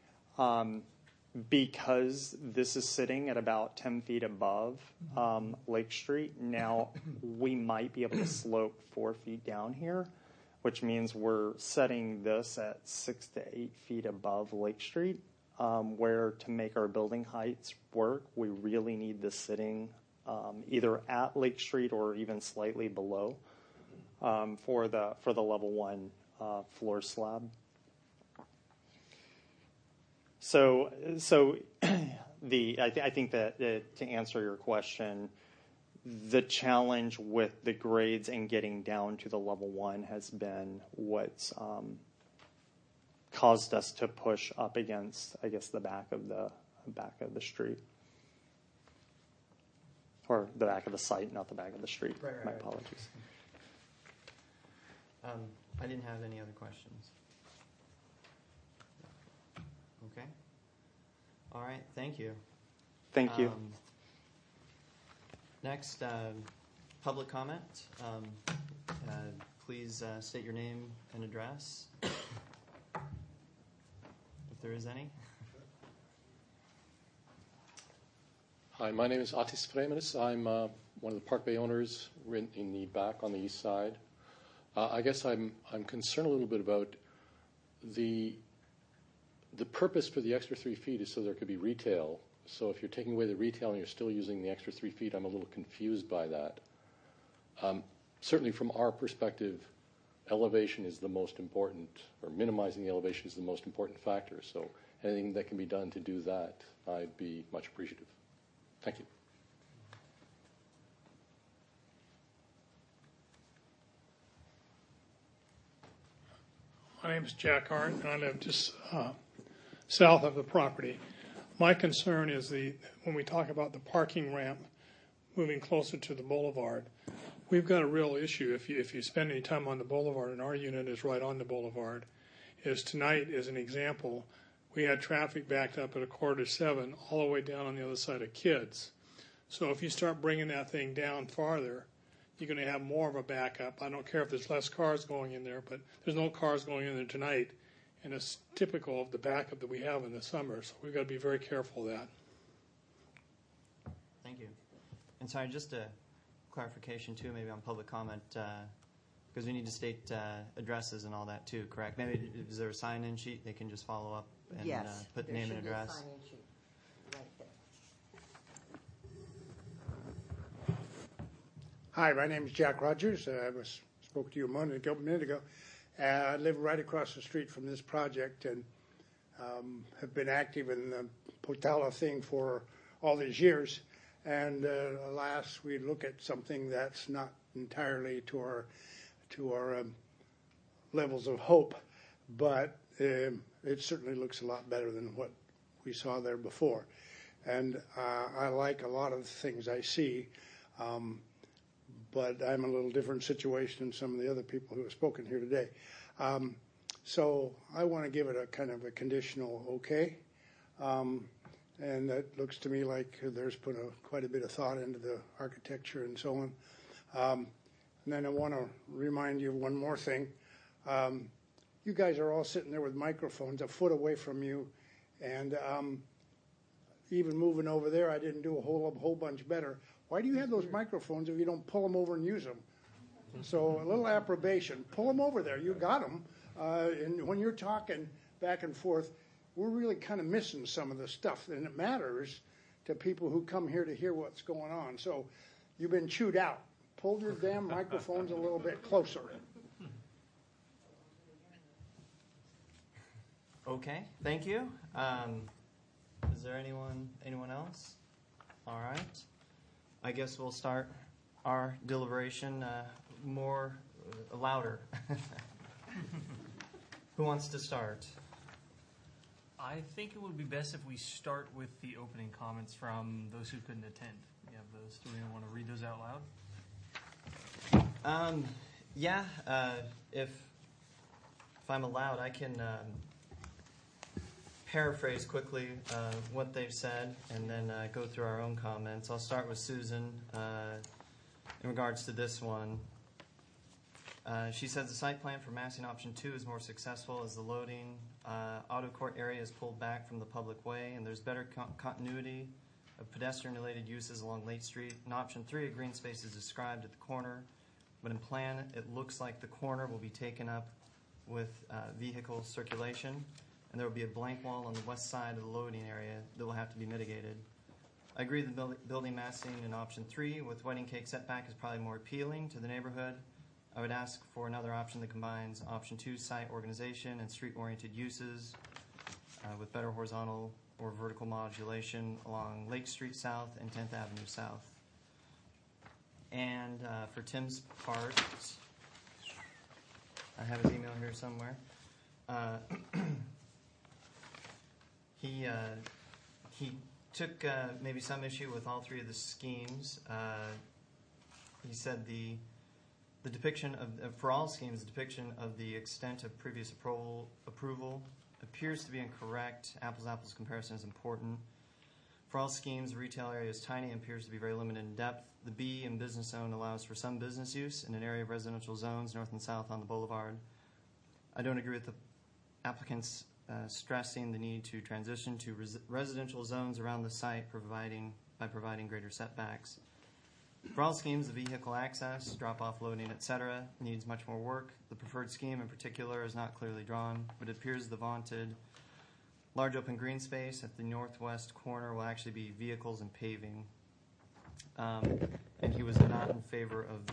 Because this is sitting at about 10 feet above Lake Street, now we might be able to slope 4 feet down here, which means we're setting this at 6 to 8 feet above Lake Street. Where to make our building heights work, we really need this sitting either at Lake Street or even slightly below for the level 1 floor slab. So I think that to answer your question, the challenge with the grades and getting down to the level 1 has been what's caused us to push up against, I guess, the back of the street, or the back of the site, not the back of the street. Right. My apologies. I didn't have any other questions. Okay. All right. Thank you. Thank you. Next, public comment. Please state your name and address, if there is any. Hi, my name is Atis Fremenis. I'm one of the Parkway owners in the back on the east side. I guess I'm concerned a little bit about the purpose for the extra 3 feet is so there could be retail. So if you're taking away the retail and you're still using the extra 3 feet, I'm a little confused by that. Certainly from our perspective, elevation is the most important, or minimizing the elevation is the most important factor. So anything that can be done to do that, I'd be much appreciative. Thank you. My name is Jack Arndt, and I live just south of the property. My concern is when we talk about the parking ramp moving closer to the boulevard, we've got a real issue if you spend any time on the boulevard, and our unit is right on the boulevard. Is tonight, as an example, we had traffic backed up at 6:45 all the way down on the other side of Kids. So if you start bringing that thing down farther, you're going to have more of a backup. I don't care if there's less cars going in there, but there's no cars going in there tonight, and it's typical of the backup that we have in the summer. So we've got to be very careful of that. Thank you. And sorry, just to clarification too, maybe on public comment, because we need to state addresses and all that too, correct? Maybe is there a sign-in sheet they can just follow up and Yes, put there name should and be a address? sign-in sheet right there. Hi, my name is Jack Rogers. I spoke to you a minute ago. I live right across the street from this project and have been active in the Potala thing for all these years. And alas, we look at something that's not entirely to our levels of hope, but it certainly looks a lot better than what we saw there before. And I like a lot of the things I see. But I'm in a little different situation than some of the other people who have spoken here today. So I want to give it a kind of a conditional okay. And that looks to me like there's put quite a bit of thought into the architecture and so on. And then I want to remind you of one more thing. You guys are all sitting there with microphones a foot away from you. And even moving over there, I didn't do a whole bunch better. Why do you have those microphones if you don't pull them over and use them? So a little approbation. Pull them over there. You got them. And when you're talking back and forth, we're really kind of missing some of the stuff. And it matters to people who come here to hear what's going on. So you've been chewed out. Pull your damn microphones a little bit closer. Okay, thank you. Is there anyone else? All right. I guess we'll start our deliberation louder. Who wants to start? I think it would be best if we start with the opening comments from those who couldn't attend. We have those. Do we want to read those out loud? Yeah. If I'm allowed, I can paraphrase quickly what they've said and then go through our own comments. I'll start with Susan in regards to this one. She says the site plan for massing option 2 is more successful as the loading auto court area is pulled back from the public way and there's better continuity of pedestrian-related uses along Lake Street. In option 3, a green space is described at the corner, but in plan it looks like the corner will be taken up with vehicle circulation, and there will be a blank wall on the west side of the loading area that will have to be mitigated. I agree the building massing in option 3 with wedding cake setback is probably more appealing to the neighborhood. I would ask for another option that combines option 2 site organization and street-oriented uses with better horizontal or vertical modulation along Lake Street South and 10th Avenue South. And for Tim's part, I have his email here somewhere. He took maybe some issue with all three of the schemes. He said the depiction of, for all schemes, the depiction of the extent of previous approval appears to be incorrect. Apples-to-apples comparison is important. For all schemes, the retail area is tiny and appears to be very limited in depth. The B in business zone allows for some business use in an area of residential zones north and south on the boulevard. I don't agree with the applicants stressing the need to transition to residential zones around the site by providing greater setbacks. For all schemes, the vehicle access, drop-off loading, etc. needs much more work. The preferred scheme in particular is not clearly drawn, but it appears the vaunted large open green space at the northwest corner will actually be vehicles and paving. And he was not in favor of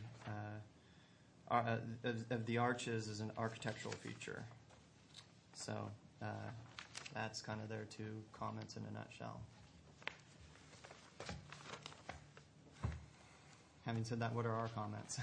the arches as an architectural feature. So that's kind of their two comments in a nutshell. Having said that, what are our comments?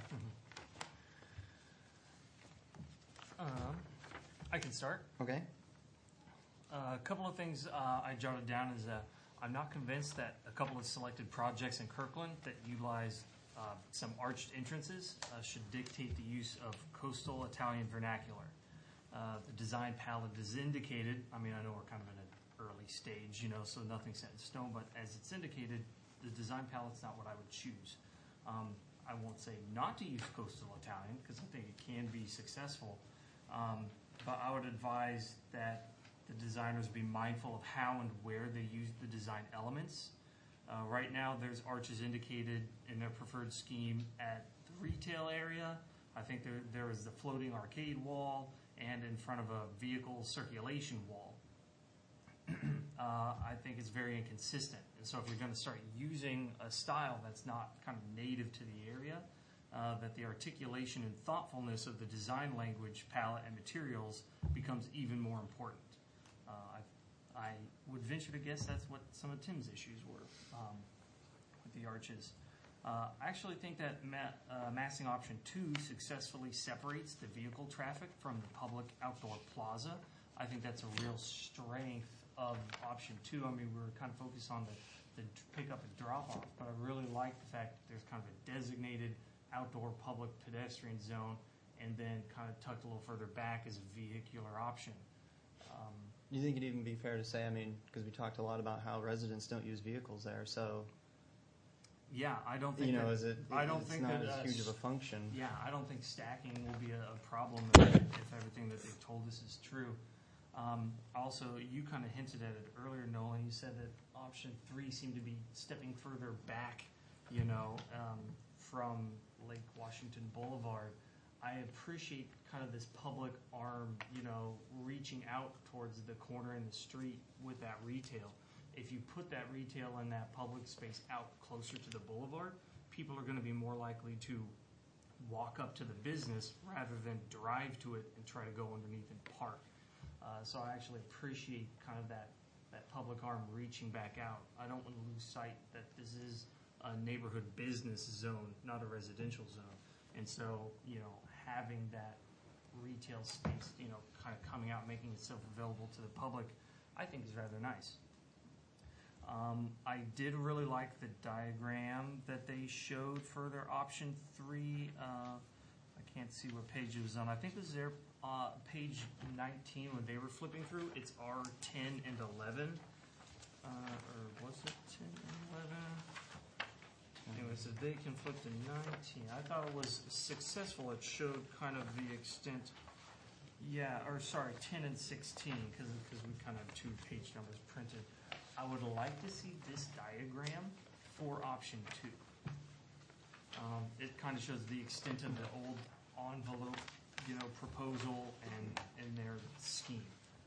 I can start. Okay. A couple of things I jotted down is I'm not convinced that a couple of selected projects in Kirkland that utilize some arched entrances should dictate the use of coastal Italian vernacular. The design palette is indicated. I mean, I know we're kind of in an early stage, so nothing's set in stone, but as it's indicated, the design palette's not what I would choose. I won't say not to use coastal Italian because I think it can be successful, but I would advise that the designers be mindful of how and where they use the design elements. Right now, there's arches indicated in their preferred scheme at the retail area. I think there is the floating arcade wall and in front of a vehicle circulation wall. I think it's very inconsistent. And so if you're going to start using a style that's not kind of native to the area, that the articulation and thoughtfulness of the design language, palette, and materials becomes even more important. I would venture to guess that's what some of Tim's issues were with the arches. I actually think that massing option 2 successfully separates the vehicle traffic from the public outdoor plaza. I think that's a real strength of option 2. I mean, we were kind of focused on the pickup and drop off, but I really like the fact that there's kind of a designated outdoor public pedestrian zone and then kind of tucked a little further back as a vehicular option. You think it'd even be fair to say, I mean, because we talked a lot about how residents don't use vehicles there, so yeah, I don't think it's not as huge of a function. Yeah, I don't think stacking will be a problem if everything that they've told us is true. Also, you kind of hinted at it earlier, Nolan. You said that option 3 seemed to be stepping further back, from Lake Washington Boulevard. I appreciate kind of this public arm, reaching out towards the corner in the street with that retail. If you put that retail in that public space out closer to the boulevard, people are going to be more likely to walk up to the business rather than drive to it and try to go underneath and park. So I actually appreciate kind of that public arm reaching back out. I don't want to lose sight that this is a neighborhood business zone, not a residential zone. And so, having that retail space, kind of coming out, making itself available to the public, I think is rather nice. I did really like the diagram that they showed for their option 3. I can't see what page it was on. I think it was their page 19 when they were flipping through. It's R10 and 11. Or was it 10 and 11? Anyway, so they can flip to 19. I thought it was successful. It showed kind of the extent. 10 and 16, because we kind of have 2 page numbers printed. I would like to see this diagram for option 2. It kind of shows the extent of the old envelope, proposal and their scheme.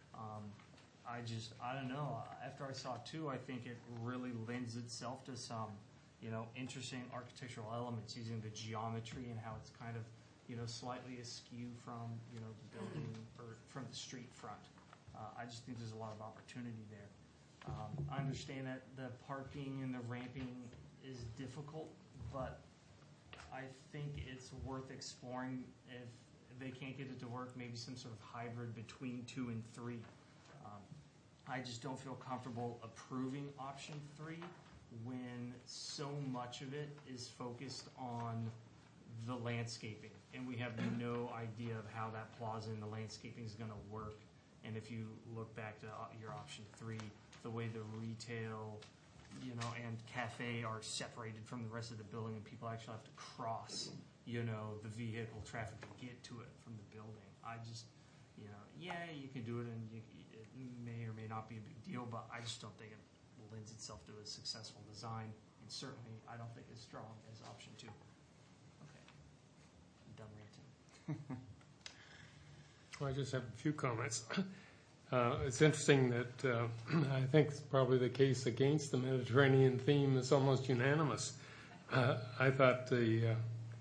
I don't know. After I saw 2, I think it really lends itself to some, interesting architectural elements using the geometry and how it's kind of, slightly askew from, the building or from the street front. I just think there's a lot of opportunity there. I understand that the parking and the ramping is difficult, but I think it's worth exploring if they can't get it to work, maybe some sort of hybrid between 2 and 3. I just don't feel comfortable approving option 3 when so much of it is focused on the landscaping, and we have no idea of how that plaza and the landscaping is going to work. And if you look back to your option 3, the way the retail, and cafe are separated from the rest of the building, and people actually have to cross, the vehicle traffic to get to it from the building. I just, you can do it, and it may or may not be a big deal, but I just don't think it lends itself to a successful design, and certainly I don't think as strong as option 2. Okay, I'm done ranting. I just have a few comments. It's interesting that I think it's probably the case against the Mediterranean theme is almost unanimous. I thought the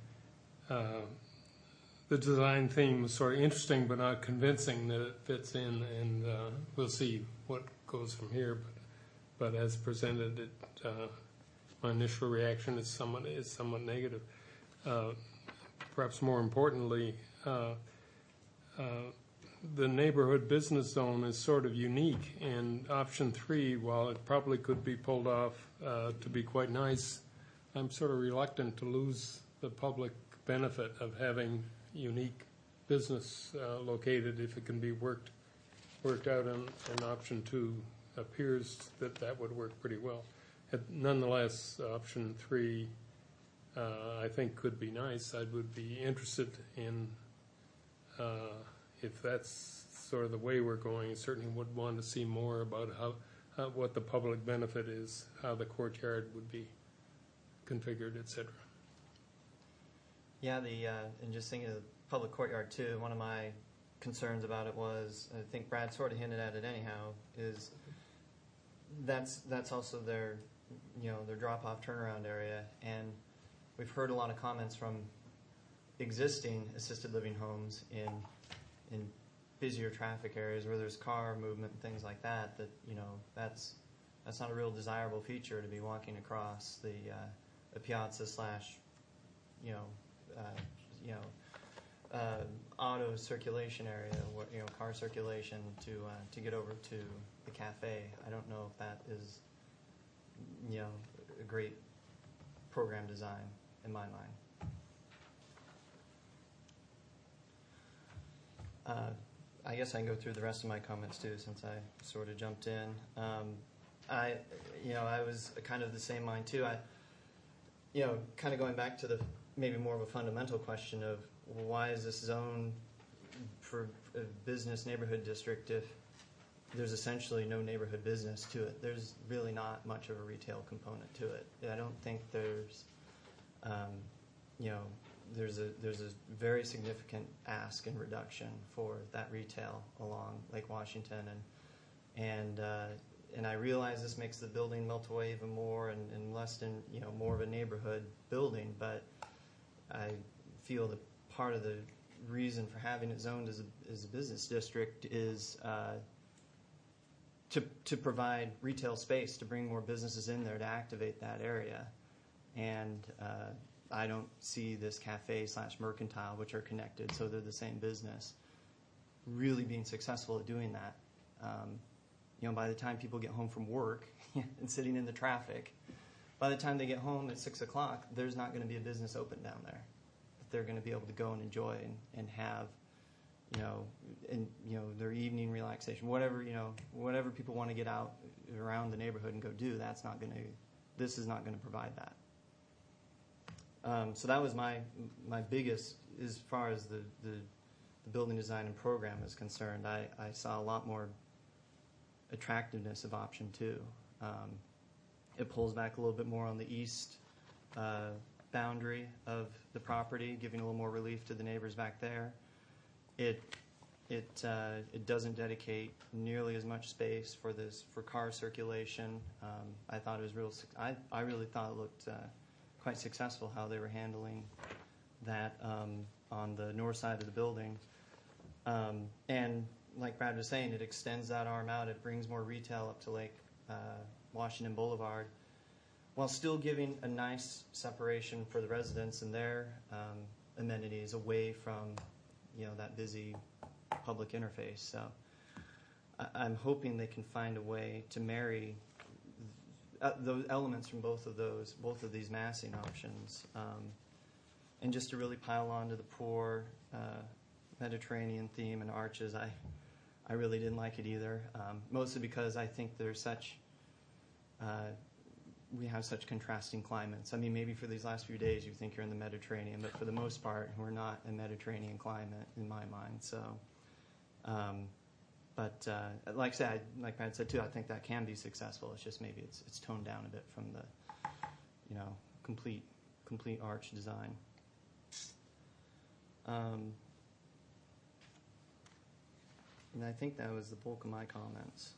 design theme was sort of interesting but not convincing that it fits in, and we'll see what goes from here. But as presented, my initial reaction is somewhat negative. Perhaps more importantly, the neighborhood business zone is sort of unique, and option 3, while it probably could be pulled off to be quite nice, I'm sort of reluctant to lose the public benefit of having unique business located if it can be worked out in option 2. Appears that would work pretty well. Nonetheless, option 3 I think could be nice. I would be interested in if that's sort of the way we're going. I certainly would want to see more about what the public benefit is, how the courtyard would be configured, et cetera. Yeah, and just thinking of the public courtyard too, one of my concerns about it was, I think Brad sort of hinted at it anyhow, is that's also their drop-off turnaround area, and we've heard a lot of comments from existing assisted living homes in busier traffic areas where there's car movement and things like that, that's not a real desirable feature to be walking across the piazza slash auto circulation area, car circulation to get over to the cafe. I don't know if that is a great program design in my mind. I guess I can go through the rest of my comments too, since I sort of jumped in. I was kind of the same mind too. Kind of going back to the maybe more of a fundamental question of why is this zoned for a business neighborhood district if there's essentially no neighborhood business to it? There's really not much of a retail component to it. I don't think there's there's a very significant ask and reduction for that retail along Lake Washington, and I realize this makes the building melt away even more and less than more of a neighborhood building, but I feel that part of the reason for having it zoned as a business district is to provide retail space, to bring more businesses in there, to activate that area. And I don't see this cafe / mercantile, which are connected, so they're the same business, really being successful at doing that. By the time people get home from work and sitting in the traffic, by the time they get home at 6 o'clock, there's not going to be a business open down there that they're going to be able to go and enjoy and have, their evening relaxation, whatever people want to get out around the neighborhood and go do. This is not going to provide that. So that was my biggest, as far as the building design and program is concerned. I saw a lot more attractiveness of option 2. It pulls back a little bit more on the east boundary of the property, giving a little more relief to the neighbors back there. It doesn't dedicate nearly as much space for car circulation. I thought it was I really thought it looked quite successful how they were handling that on the north side of the building. And like Brad was saying, it extends that arm out. It brings more retail up to Lake Washington Boulevard, while still giving a nice separation for the residents and their amenities away from that busy public interface. So I'm hoping they can find a way to marry those elements from both of these massing options, and just to really pile on to the poor Mediterranean theme and arches. I really didn't like it either, mostly because I think there's we have such contrasting climates. I mean, maybe for these last few days you think you're in the Mediterranean, but for the most part we're not a Mediterranean climate in my mind. So, but like I said, like Brad said too, I think that can be successful. It's just maybe it's toned down a bit from the complete arch design. And I think that was the bulk of my comments.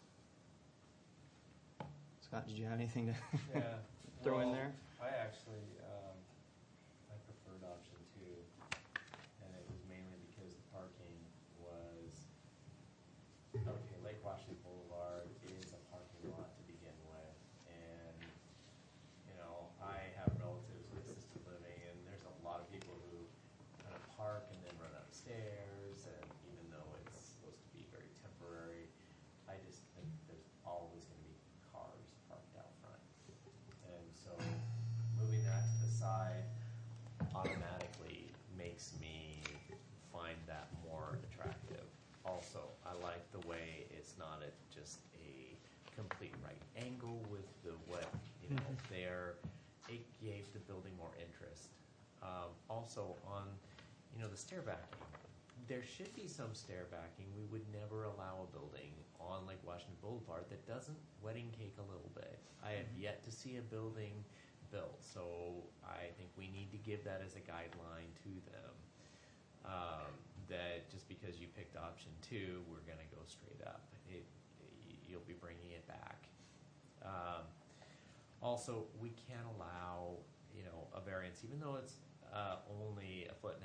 Scott, did you have anything to throw in there? I actually I preferred option 2, and it was mainly because the parking was okay. Lake Washington Boulevard is a parking lot to begin with, and I have relatives with assisted living, and there's a lot of people who kind of park and then run upstairs, and even though it's supposed to be very temporary, I just think there's always going to be cars parked out front. And so moving that to the side automatically makes me find that more attractive. Also, I like the way it's not just a complete right angle with there. It gave the building more interest. Also on the stair backing, there should be some stair backing. We would never allow a building on Lake Washington Washington Boulevard that doesn't wedding cake a little bit. I have yet to see a building built, so I think we need to give that as a guideline to them. That just because you picked option 2, we're going to go straight up. You'll be bringing it back. Also, we can't allow, a variance, even though it's only 1.5 feet,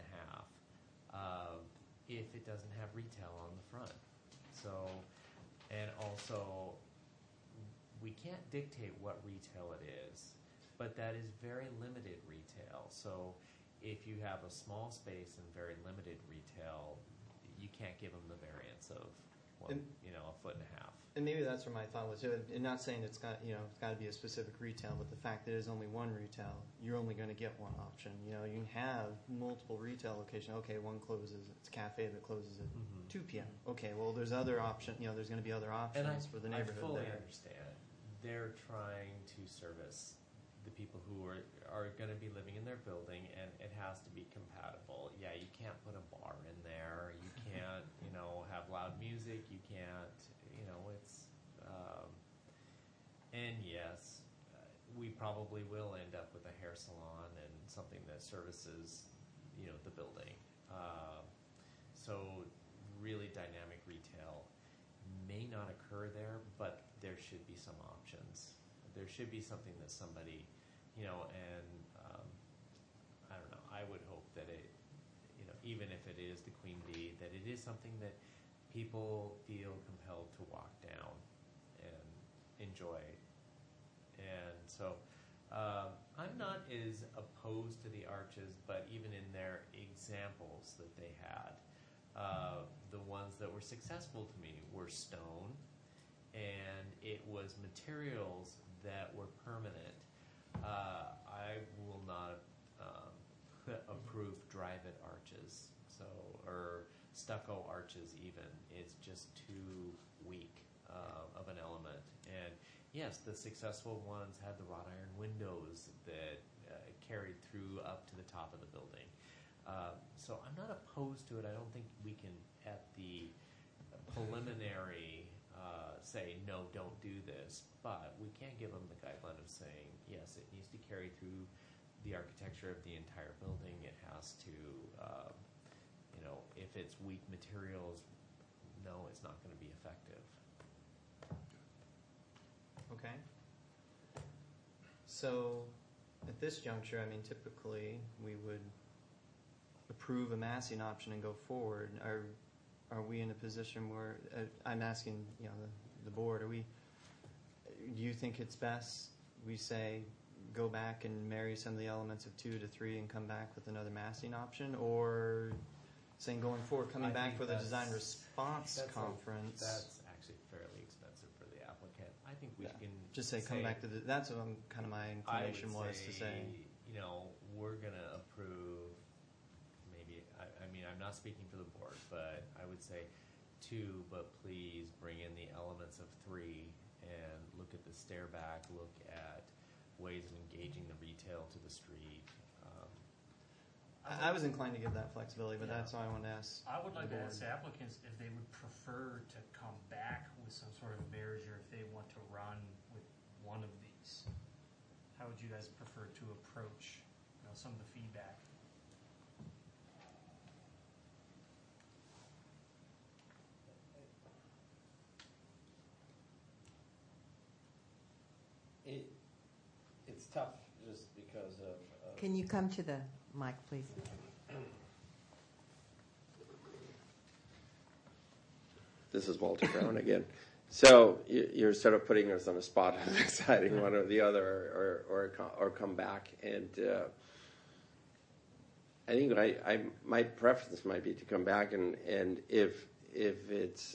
if it doesn't have retail on the front. So, and also, we can't dictate what retail it is, but that is very limited retail. So, if you have a small space and very limited retail, you can't give them the variance of, 1.5 feet. And maybe that's where my thought was. And not saying it's got to be a specific retail, but the fact that there's only one retail, you're only going to get one option. You can have multiple retail locations. Okay, one closes. It's a cafe that closes at 2 p.m. Okay, well, there's other option. There's going to be other options for the neighborhood. I fully there. understand. They're trying to service the people who are going to be living in their building, and it has to be compatible. Yeah, you can't put a bar in there. You can't, have loud music. You can't, it's, and yes, we probably will end up with a hair salon and something that services, the building. So really dynamic retail may not occur there, but there should be some options. There should be something that somebody, and I don't know, I would hope that it, even if it is the Queen Bee, that it is something that people feel compelled to walk down and enjoy. And so I'm not as opposed to the arches, but even in their examples that they had, the ones that were successful to me were stone, and it was materials that were permanent. I will not approve drive-it arches, or stucco arches even. It's just too weak of an element. And yes, the successful ones had the wrought iron windows that carried through up to the top of the building. So I'm not opposed to it. I don't think we can, at the preliminary, say, no, don't do this. But we can't give them the guideline of saying, yes, it needs to carry through the architecture of the entire building. It has to, if it's weak materials, no, it's not going to be effective. Okay. So at this juncture, typically we would approve a massing option and go forward. Are we in a position where I'm asking, the board? Do you think it's best we say go back and marry some of the elements of 2 to 3 and come back with another massing option, or saying going forward, coming back for the design response conference? That's actually fairly expensive for the applicant. I think we can just say come back to the. That's what kind of my inclination was to say. We're going to approve. Maybe I'm not speaking for the board, but I would say 2, but please bring in the elements of 3 and look at the stair back. Look at ways of engaging the retail to the street. I was inclined to give that flexibility, but that's why I wanted to ask. I would like to ask applicants if they would prefer to come back with some sort of marriage, or if they want to run with one of these. How would you guys prefer to approach some of the feedback? It's tough just because of. Can you come to the mic, please? This is Walter Brown again. So you're sort of putting us on a spot of deciding one or the other, or come back. And I think my preference might be to come back, and if it's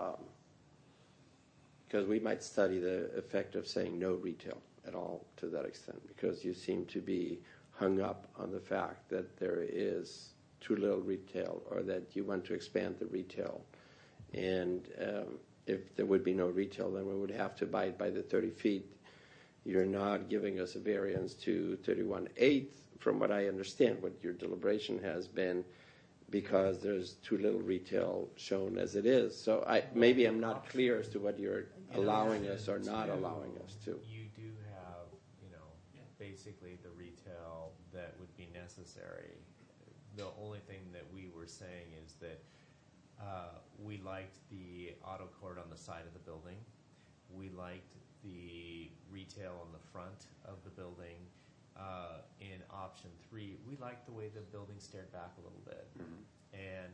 because we might study the effect of saying no retail at all to that extent, because you seem to be hung up on the fact that there is too little retail, or that you want to expand the retail. And if there would be no retail, then we would have to abide by the 30 feet. You're not giving us a variance to 31/8, from what I understand. What your deliberation has been, because there's too little retail shown as it is. So maybe I'm not clear as to what you're allowing us or not allowing us to. You do have, basically the retail that would be necessary. The only thing that we were saying is that we liked the auto court on the side of the building. We liked the retail on the front of the building. In option 3, we liked the way the building stared back a little bit. Mm-hmm. And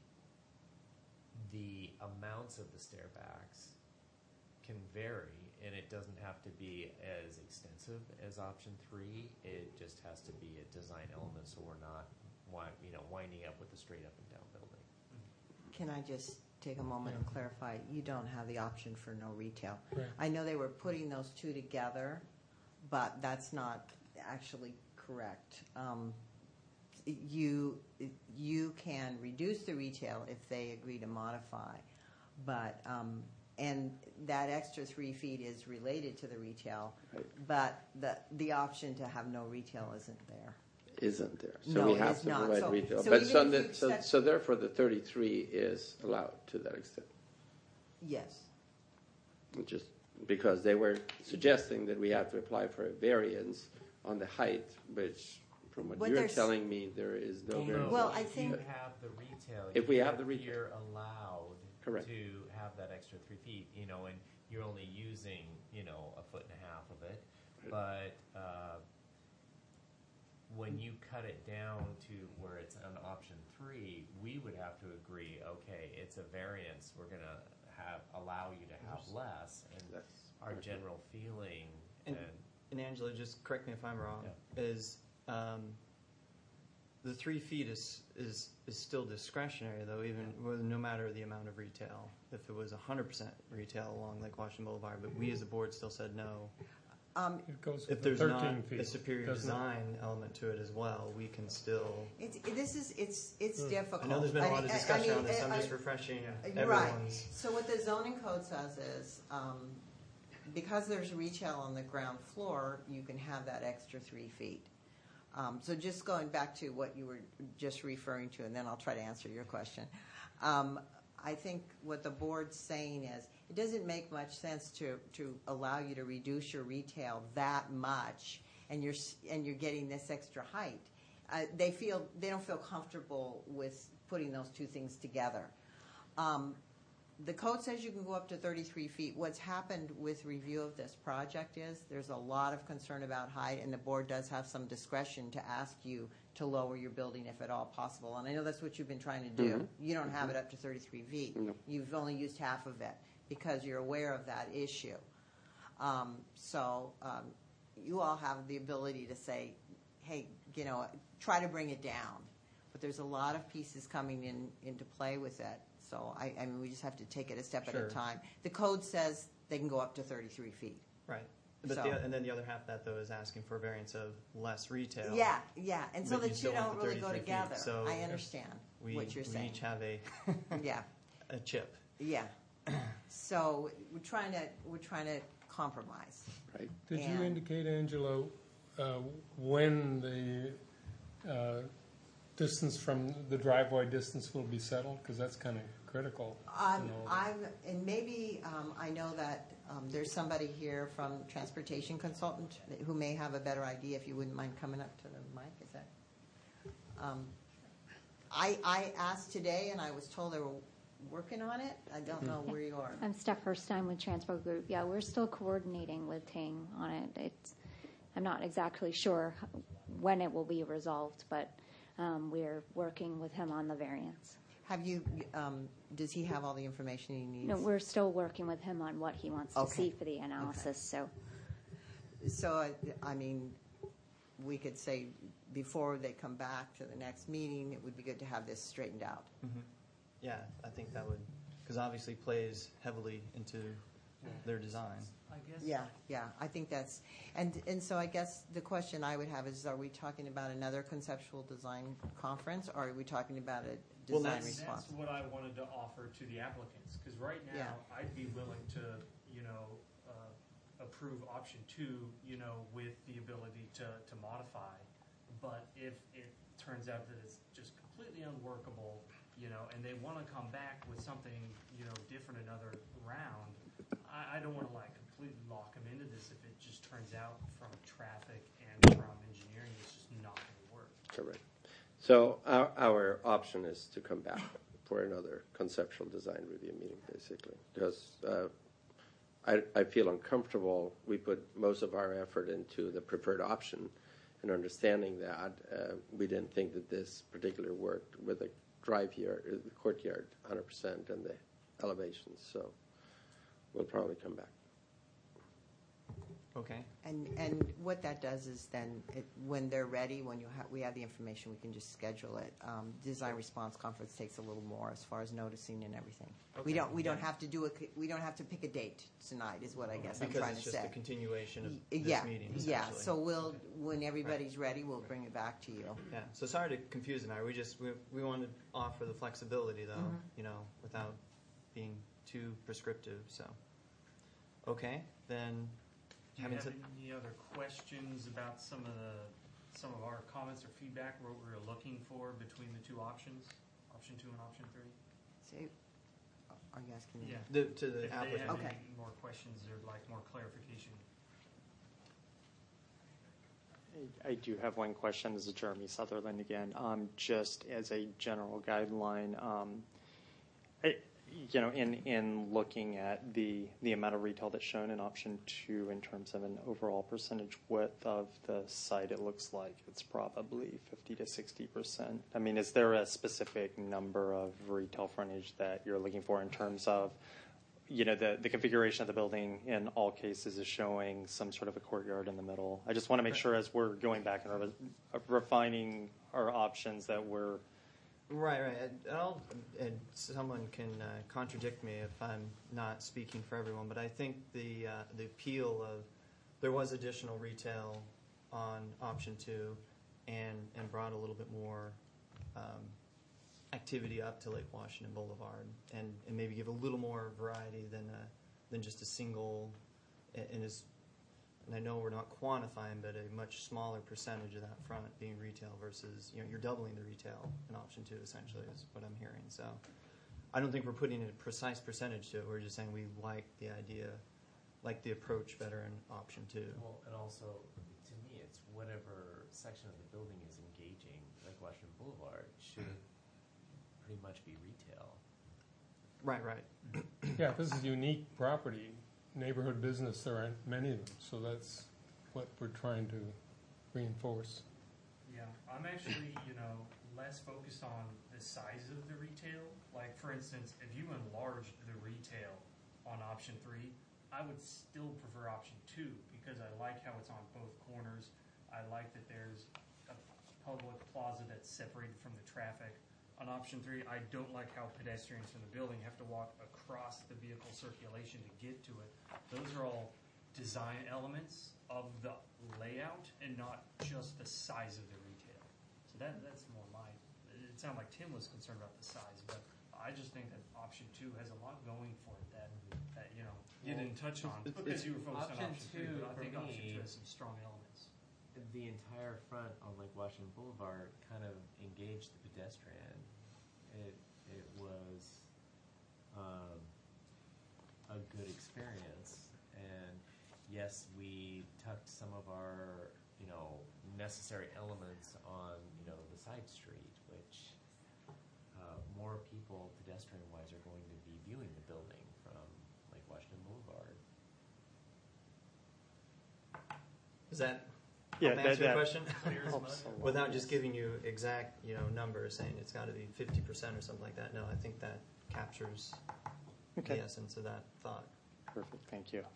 the amounts of the stair backs can vary, and it doesn't have to be as extensive as option 3. It just has to be a design element, so we're not winding up with a straight up and down building. Can I just take a moment and clarify? You don't have the option for no retail. Right. I know they were putting those two together, but that's not actually correct. You can reduce the retail if they agree to modify, but and that extra 3 feet is related to the retail, Right. but the option to have no retail isn't there. Isn't there? So No, we it have is to not. provide So- retail. so But even if you so therefore the 33 is allowed to that extent. Yes. Just because they were suggesting that we have to apply for a variance on the height, which from what But you're there's- telling me, there is no variance. Well, I If think- you have the retail, If we have the retail. you're allowed Correct. to have that extra 3 feet, and you're only using, a foot and a half of it. Right. But when you cut it down to where it's on option 3, we would have to agree, okay, it's a variance, we're going to allow you to have less, and That's our general feeling And Angela, just correct me if I'm wrong, is the 3 feet is still discretionary, though, even no matter the amount of retail. If it was 100% retail along Lake Washington Boulevard, but we as a board still said no. It goes If with the there's 13 not feet. a superior doesn't it? design element to it as well, we can still. It's difficult. I know there's been a lot of discussion on this. I'm just I- refreshing Right. everyone's. So what the zoning code says is, because there's retail on the ground floor, you can have that extra 3 feet. So just going back to what you were just referring to, and then I'll try to answer your question. I think what the board's saying is, it doesn't make much sense to allow you to reduce your retail that much, and you're getting this extra height. They don't feel comfortable with putting those two things together. The code says you can go up to 33 feet. What's happened with review of this project is there's a lot of concern about height, and the board does have some discretion to ask you to lower your building if at all possible. And I know that's what you've been trying to do. Mm-hmm. You don't have it up to 33 feet. No. You've only used half of it because you're aware of that issue. You all have the ability to say, hey, try to bring it down. But there's a lot of pieces coming into play with it. So, I mean, we just have to take it a step at Sure. a time. The code says they can go up to 33 feet. Right. But So- and then the other half of that, though, is asking for a variance of less retail. Yeah. And so But you the still two want don't the really go 33 feet, together. so I understand what you're We saying. each have a Yeah. a chip. Yeah. So we're trying to compromise. Right. Did you And- indicate, Angelo, when the distance from the driveway distance will be settled? Because that's kind of critical. to know. I know that there's somebody here from Transportation Consultant who may have a better idea, if you wouldn't mind coming up to the mic. Is that? I asked today, and I was told they were working on it. I don't know where you are. I'm Steph Herstein with Transport Group. Yeah, we're still coordinating with Ting on it. I'm not exactly sure when it will be resolved, but we're working with him on the variance. Have you? Does he have all the information he needs? No, we're still working with him on what he wants to Okay. see for the analysis. So So, I mean, we could say before they come back to the next meeting, it would be good to have this straightened out. Mm-hmm. Yeah, I think that would, because obviously plays heavily into their design. I guess. Yeah, I think that's, and so I guess the question I would have is, are we talking about another conceptual design conference, or are we talking about a Well, design that's- response? That's what I wanted to offer to the applicants, because right now, Yeah. I'd be willing to, approve option 2, with the ability to modify. But if it turns out that it's just completely unworkable, and they want to come back with something, different another round, I don't want to completely lock them into this if it just turns out from traffic and from engineering it's just not going to work. Correct. So our option is to come back for another conceptual design review meeting, basically, because I feel uncomfortable. We put most of our effort into the preferred option, and understanding that we didn't think that this particular worked with the the courtyard 100% and the elevations. So we'll probably come back. Okay. And what that does is then, when they're ready, when we have the information, we can just schedule it. Design response conference takes a little more as far as noticing and everything. Okay. We don't have to we don't have to pick a date tonight, is what I guess I'm Because trying it's to just say. a continuation of this Yeah, meeting, yeah. essentially. So when everybody's ready, we'll bring it back to you. Yeah. So sorry to confuse the matter. We want to offer the flexibility, though, without being too prescriptive. So, okay, then. Do you have any other questions about some of our comments or feedback, what we were looking for between the two options, option 2 and option 3? See, are you asking me? Yeah. To the if applicant. they have Okay. any more questions or more clarification. I do have one question. This is Jeremy Sutherland again. Just as a general guideline, in looking at the amount of retail that's shown in option 2 in terms of an overall percentage width of the site, it looks like it's probably 50 to 60%. I mean, is there a specific number of retail frontage that you're looking for in terms of, the configuration of the building in all cases is showing some sort of a courtyard in the middle? I just want to make sure as we're going back and refining our options that we're Right. And someone can contradict me if I'm not speaking for everyone, but I think the appeal of there was additional retail on option 2, and brought a little bit more activity up to Lake Washington Boulevard, and maybe give a little more variety than just a single. And I know we're not quantifying, but a much smaller percentage of that front being retail versus, you're doubling the retail in option 2, essentially, is what I'm hearing. So I don't think we're putting a precise percentage to it. We're just saying we like the idea, like the approach better in option 2. Well, and also, to me, it's whatever section of the building is engaging, like Washington Boulevard, should pretty much be retail. Right. Yeah, this is unique property. Neighborhood business, there aren't many of them, so that's what we're trying to reinforce. Yeah, I'm actually, less focused on the size of the retail. Like, for instance, if you enlarge the retail on option 3, I would still prefer option 2 because I like how it's on both corners. I like that there's a public plaza that's separated from the traffic. On option 3, I don't like how pedestrians from the building have to walk across the vehicle circulation to get to it. Those are all design elements of the layout and not just the size of the retail. So that's more it sounded like Tim was concerned about the size, but I just think that option 2 has a lot going for it that you didn't touch on because you were focused on option 3, but I think option 2 has some strong elements. The entire front on Lake Washington Boulevard kind of engaged the pedestrian. It was a good experience, and yes, we tucked some of our necessary elements on the side street, which more people pedestrian-wise are going to be viewing the building from Lake Washington Boulevard. Does that Yeah, answer your question? helps a lot. Without just giving you exact, numbers, saying it's got to be 50% or something like that. No, I think that captures the essence of that thought. Perfect, thank you.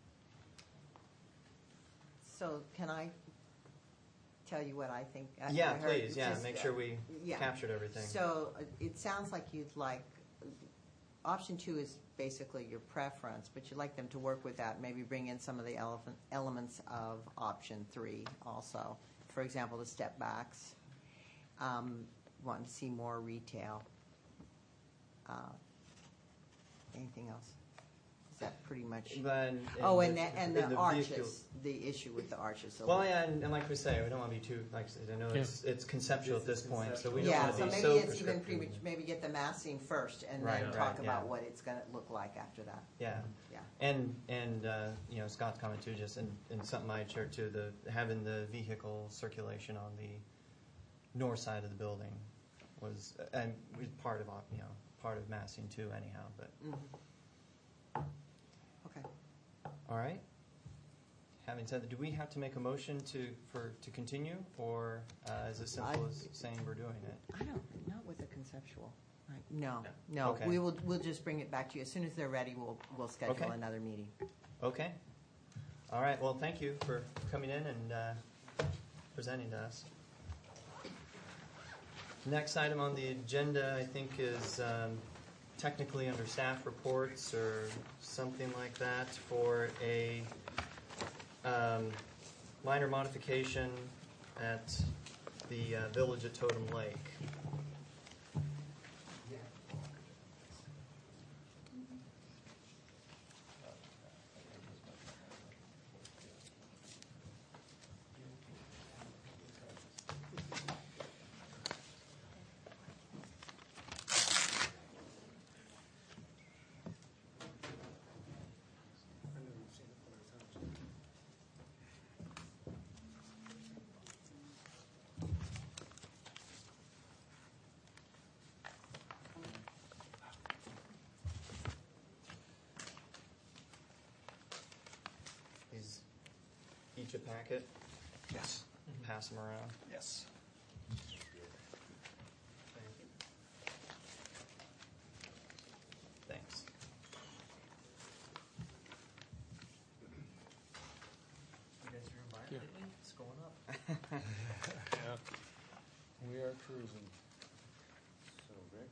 So can I tell you what I think? Yeah, I heard please. Yeah, just, make sure we captured everything. So it sounds like you'd like, option 2 is basically your preference, but you'd like them to work with that, maybe bring in some of the elements of option 3 also. For example, the step backs, wanting to see more retail. Anything else? that pretty much? Then, And in the vehicle- arches, the issue with the arches. So Well, yeah, and like we say, we don't want to be too, like I said, I know it's conceptual at this point, so we don't yeah, want so to be maybe so it's even prescriptive. maybe get the massing first and Right, then right, talk about yeah. what it's going to look like after that. Yeah. Yeah. And you know, Scott's comment too, just and something I shared too, having the vehicle circulation on the north side of the building was part of massing too, anyhow. But Okay. all right. Having said that, do we have to make a motion to continue, or is it simple as saying we're doing it? I don't, not with the conceptual. Right. No. Okay. We'll just bring it back to you as soon as they're ready. We'll schedule Okay. another meeting. Okay. All right. Well, thank you for coming in and presenting to us. Next item on the agenda, I think, is technically under staff reports or something like that for a minor modification at the village at Totem Lake. Is each a packet? Yes. Pass them around. Yes. Thanks. You guys are invited Yeah. lately? What's going up? Yeah. We are cruising. So, Rick?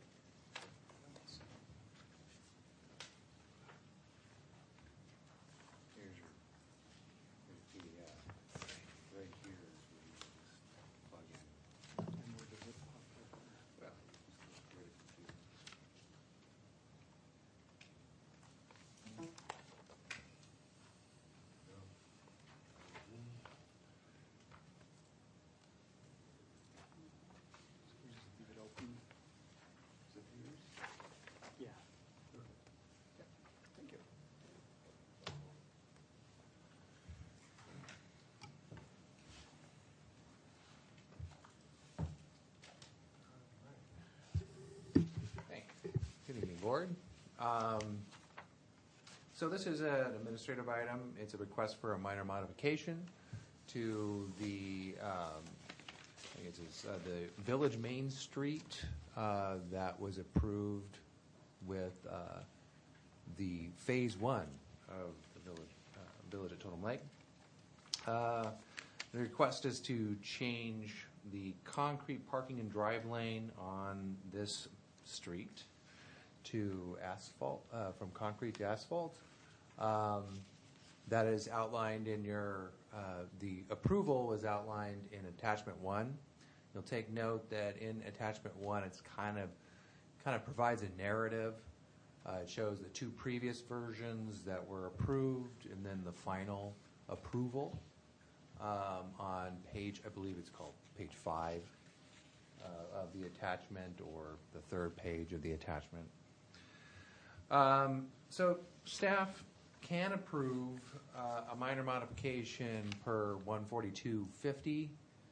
Here's your PDF. Right here is where you just plug in. And where does it pop up? Well, just go to the computer. Leave it open. Is it yours? Yeah. Yeah. Thank you. Thank you. Good evening, Board. So this is an administrative item. It's a request for a minor modification to the, I guess it's the Village Main Street that was approved with the Phase 1 of the Village at Totem Lake. The request is to change the concrete parking and drive lane on this street to asphalt, from concrete to asphalt. That is outlined in your, the approval was outlined in Attachment 1. You'll take note that in Attachment 1, it's kind of provides a narrative. It shows the two previous versions that were approved and then the final approval on page, I believe it's called page 5 of the attachment, or the third page of the attachment. So staff can approve a minor modification per 14250.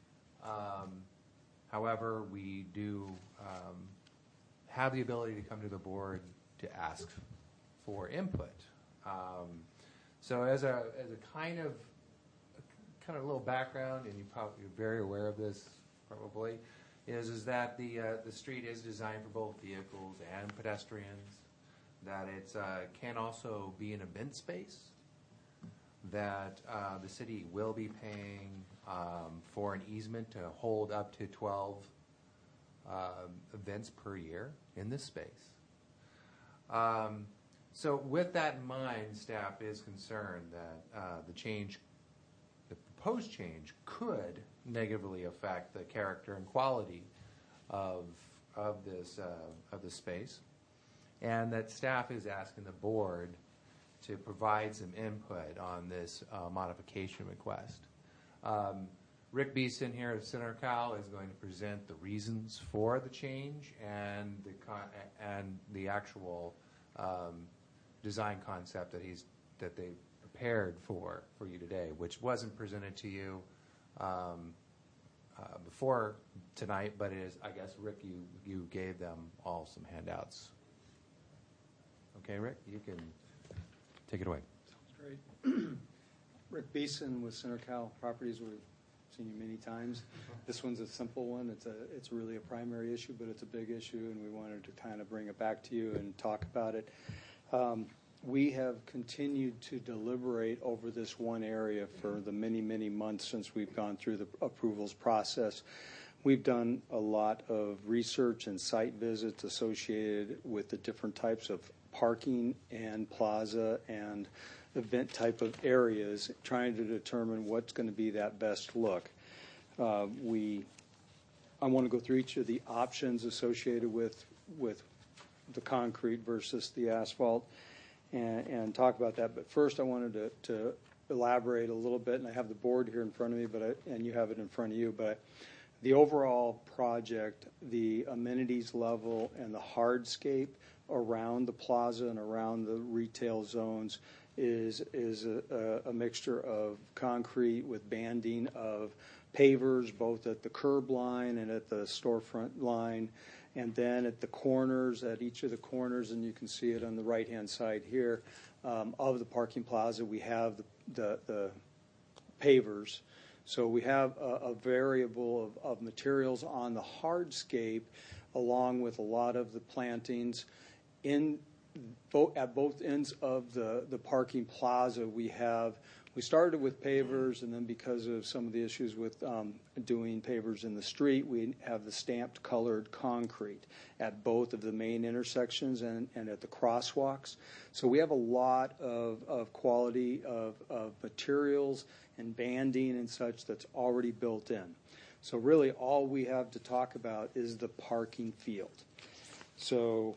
However, we do have the ability to come to the board to ask for input. So as a kind of a little background, and you're very aware of this probably, is that the street is designed for both vehicles and pedestrians, that it can also be an event space, that the city will be paying for an easement to hold up to 12 events per year in this space. So with that in mind, staff is concerned that the proposed change could negatively affect the character and quality of this space, and that staff is asking the board to provide some input on this modification request. Rick Beeson here at CenterCal is going to present the reasons for the change and the actual design concept that they prepared for you today, which wasn't presented to you before tonight, but it is, I guess, Rick, you gave them all some handouts. Okay, Rick, you can take it away. Sounds great. Rick Beeson with CenterCal Properties. We've seen you many times. This one's a simple one. It's really a primary issue, but it's a big issue, and we wanted to kind of bring it back to you and talk about it. We have continued to deliberate over this one area for the many, many months since we've gone through the approvals process. We've done a lot of research and site visits associated with the different types of parking and plaza and event type of areas, trying to determine what's going to be that best look. I want to go through each of the options associated with the concrete versus the asphalt and talk about that. But first I wanted to elaborate a little bit, and I have the board here in front of me, and you have it in front of you, but the overall project, the amenities level and the hardscape around the plaza and around the retail zones is a mixture of concrete with banding of pavers, both at the curb line and at the storefront line, and then at the corners, at each of the corners, and you can see it on the right-hand side here, of the parking plaza, we have the pavers. So we have a variable of materials on the hardscape, along with a lot of the plantings. At both ends of the parking plaza, we started with pavers, and then because of some of the issues with doing pavers in the street, we have the stamped colored concrete at both of the main intersections and at the crosswalks. So we have a lot of quality of materials and banding and such that's already built in. So really all we have to talk about is the parking field. So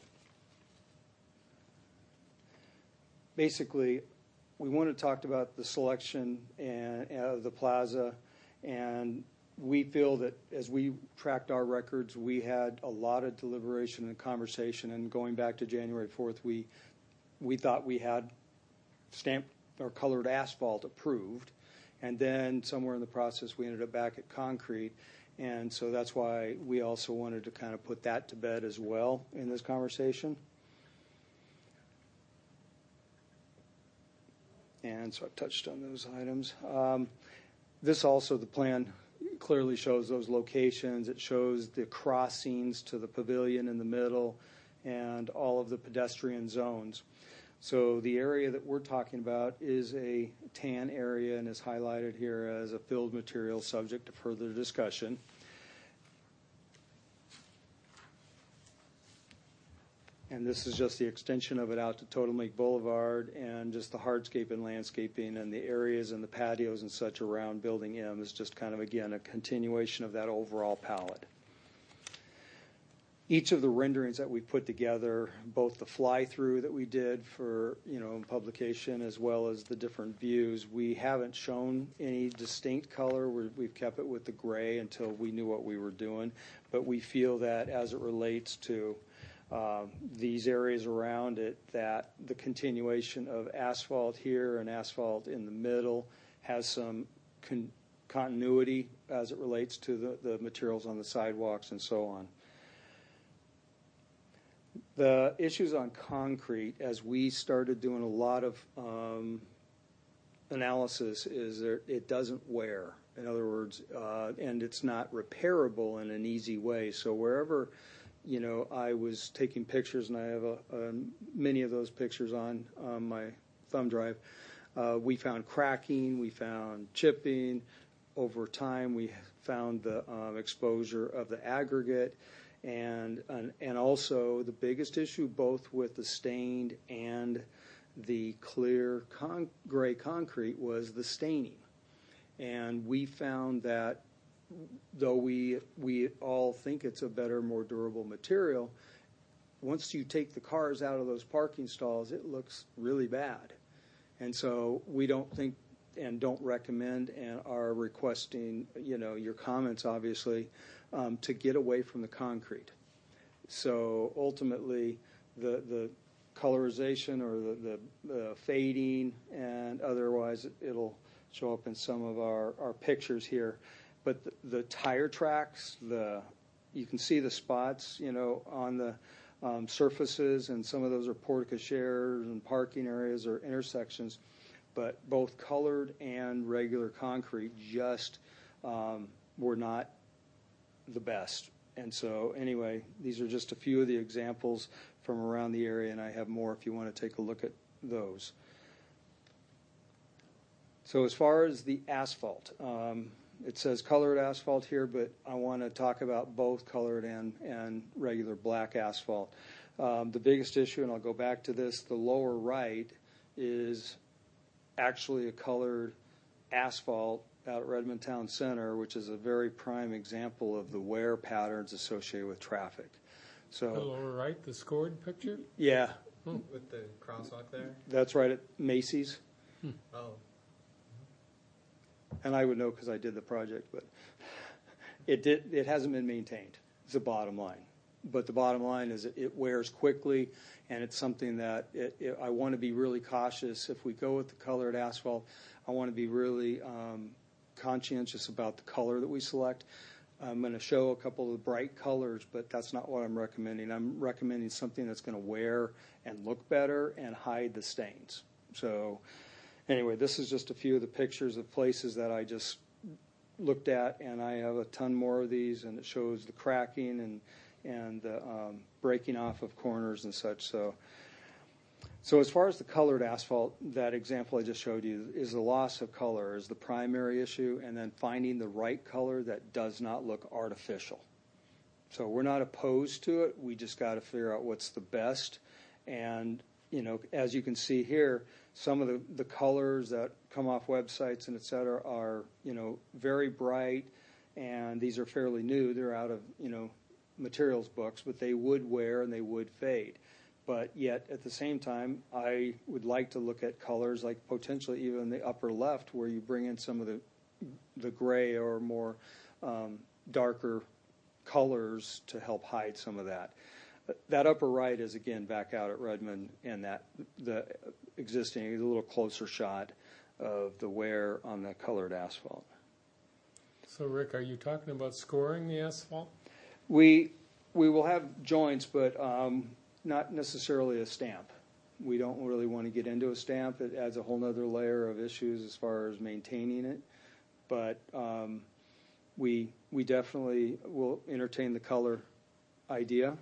basically, we want to talk about the selection of the plaza, and we feel that as we tracked our records, we had a lot of deliberation and conversation, and going back to January 4th, we thought we had stamped or colored asphalt approved, and then somewhere in the process we ended up back at concrete, and so that's why we also wanted to kind of put that to bed as well in this conversation. And so I've touched on those items. This also, the plan clearly shows those locations. It shows the crossings to the pavilion in the middle and all of the pedestrian zones. So the area that we're talking about is a tan area and is highlighted here as a filled material subject to further discussion. And this is just the extension of it out to Totem Lake Boulevard, and just the hardscape and landscaping and the areas and the patios and such around Building M is just kind of, again, a continuation of that overall palette. Each of the renderings that we put together, both the fly-through that we did for publication as well as the different views, we haven't shown any distinct color. We've kept it with the gray until we knew what we were doing. But we feel that as it relates to these areas around it, that the continuation of asphalt here and asphalt in the middle has some continuity as it relates to the materials on the sidewalks and so on. The issues on concrete, as we started doing a lot of analysis, is that it doesn't wear. In other words, and it's not repairable in an easy way. So wherever I was taking pictures, and I have many of those pictures on my thumb drive. We found cracking, we found chipping. Over time, we found the exposure of the aggregate, and also the biggest issue, both with the stained and the clear gray concrete, was the staining. And we found that, though we all think it's a better, more durable material, once you take the cars out of those parking stalls, it looks really bad. And so we don't think and don't recommend and are requesting, your comments, obviously, to get away from the concrete. So ultimately, the colorization or the fading and otherwise, it'll show up in some of our pictures here. But the tire tracks, you can see the spots, on the surfaces, and some of those are porte-cocheres and parking areas or intersections. But both colored and regular concrete just were not the best. And so anyway, these are just a few of the examples from around the area, and I have more if you want to take a look at those. So as far as the asphalt, it says colored asphalt here, but I want to talk about both colored and regular black asphalt. The biggest issue, and I'll go back to this, the lower right is actually a colored asphalt out at Redmond Town Center, which is a very prime example of the wear patterns associated with traffic. So the lower right, the scored picture? Yeah. With the crosswalk there? That's right at Macy's. Oh. And I would know because I did the project, but it hasn't been maintained. It's the bottom line. But the bottom line is it wears quickly, and it's something that I want to be really cautious. If we go with the colored asphalt, I want to be really conscientious about the color that we select. I'm going to show a couple of the bright colors, but that's not what I'm recommending. I'm recommending something that's going to wear and look better and hide the stains. So anyway, this is just a few of the pictures of places that I just looked at, and I have a ton more of these, and it shows the cracking and the breaking off of corners and such. So as far as the colored asphalt, that example I just showed you is the loss of color is the primary issue, and then finding the right color that does not look artificial. So we're not opposed to it. We just got to figure out what's the best. And, as you can see here, some of the colors that come off websites and et cetera are, very bright, and these are fairly new. They're out of, materials books, but they would wear and they would fade. But yet, at the same time, I would like to look at colors like potentially even the upper left, where you bring in some of the gray or more darker colors to help hide some of that. That upper right is, again, back out at Redmond, and the existing is a little closer shot of the wear on the colored asphalt. So, Rick, are you talking about scoring the asphalt? We will have joints, but not necessarily a stamp. We don't really want to get into a stamp. It adds a whole other layer of issues as far as maintaining it. But we definitely will entertain the color idea.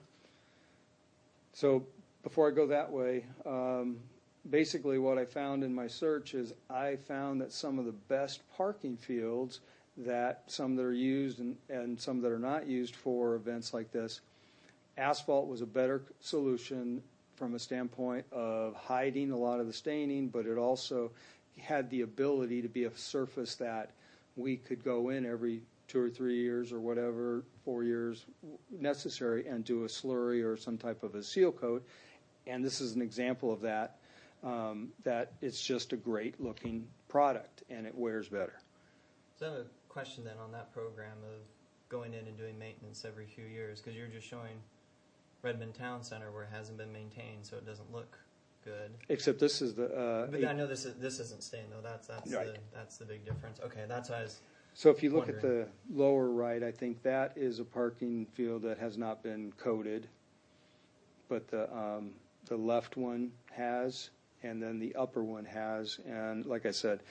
So before I go that way, basically what I found in my search is I found that some of the best parking fields, that some that are used and some that are not used for events like this, asphalt was a better solution from a standpoint of hiding a lot of the staining, but it also had the ability to be a surface that we could go in every 2 or 3 years or whatever, 4 years necessary, and do a slurry or some type of a seal coat. And this is an example of that, that it's just a great looking product and it wears better. So I have a question then on that program of going in and doing maintenance every few years, because you're just showing Redmond Town Center where it hasn't been maintained, so it doesn't look good. Except this is the. But I know this isn't stained though. Right. That's the big difference. Okay, that's what I was. So if you look at the lower right, I think that is a parking field that has not been coated, but the left one has, and then the upper one has, and like I said.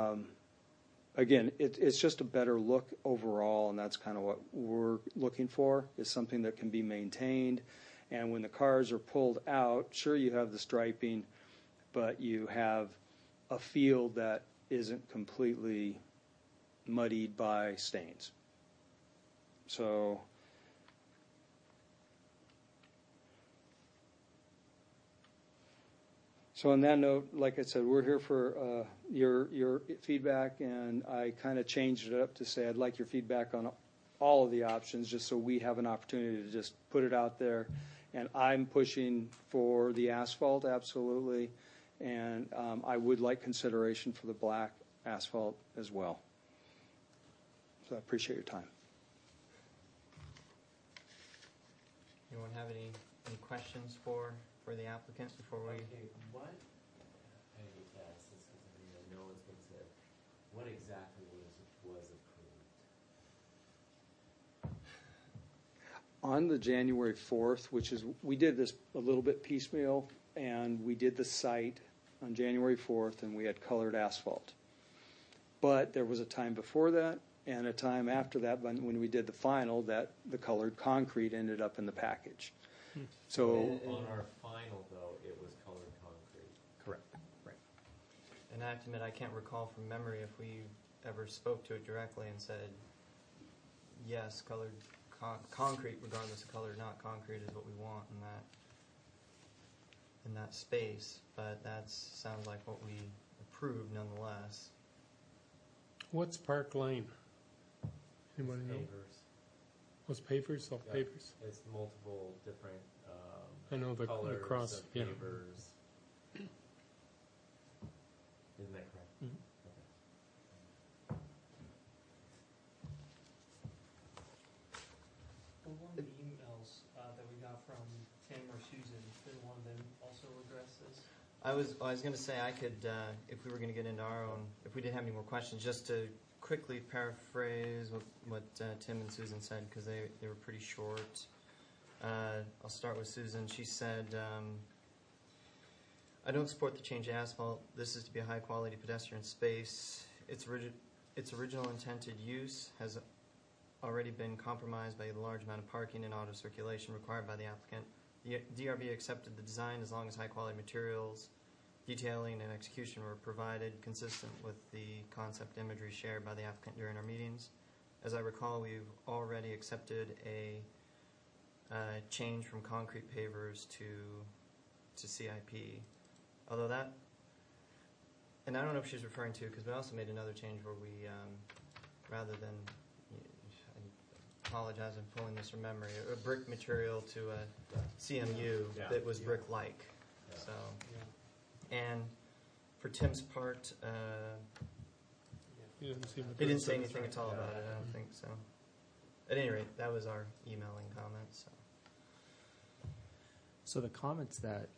Again, it's just a better look overall, and that's kind of what we're looking for, is something that can be maintained. And when the cars are pulled out, sure, you have the striping, but you have a field that isn't completely muddied by stains. So on that note, like I said, we're here for your feedback, and I kind of changed it up to say I'd like your feedback on all of the options, just so we have an opportunity to just put it out there. And I'm pushing for the asphalt, absolutely, And I would like consideration for the black asphalt as well. So I appreciate your time. Anyone have any questions for the applicant before we? Okay, what, I hate to ask this because I mean, no one's been said, what exactly was approved? On the January 4th, which is, we did this a little bit piecemeal, and we did the site on January 4th, and we had colored asphalt. But there was a time before that and a time after that when we did the final that the colored concrete ended up in the package. So On our final, though, it was colored concrete. correct, right. And I have to admit, I can't recall from memory if we ever spoke to it directly and said, yes, colored concrete, regardless of color or not, concrete is what we want in that space. But that sounds like what we approved nonetheless. What's Park Lane? Anybody know? Pavers. What's pavers? Oh, Yeah. pavers. It's multiple different I know the colors cross, of yeah. pavers. Isn't that correct? Mhm. Okay. Well, one of the emails that we got from Tim or Susan, did one of them also address this? I was going to say I could, if we were going to get into our own, if we didn't have any more questions, just to quickly paraphrase what Tim and Susan said, because they were pretty short. I'll start with Susan. She said, I don't support the change to asphalt. This is to be a high-quality pedestrian space. Its original intended use has already been compromised by the large amount of parking and auto circulation required by the applicant. The DRB accepted the design as long as high-quality materials, detailing, and execution were provided consistent with the concept imagery shared by the applicant during our meetings. As I recall, we've already accepted a change from concrete pavers to CIP. Although that, and I don't know if she's referring to, because we also made another change where we, rather than, I apologize, I'm pulling this from memory, a brick material to a CMU that was brick-like. So, and for Tim's part, He didn't seem to he didn't say criticize. anything at all about it. I don't think so. At any rate, that was our emailing comments. So. So the comments that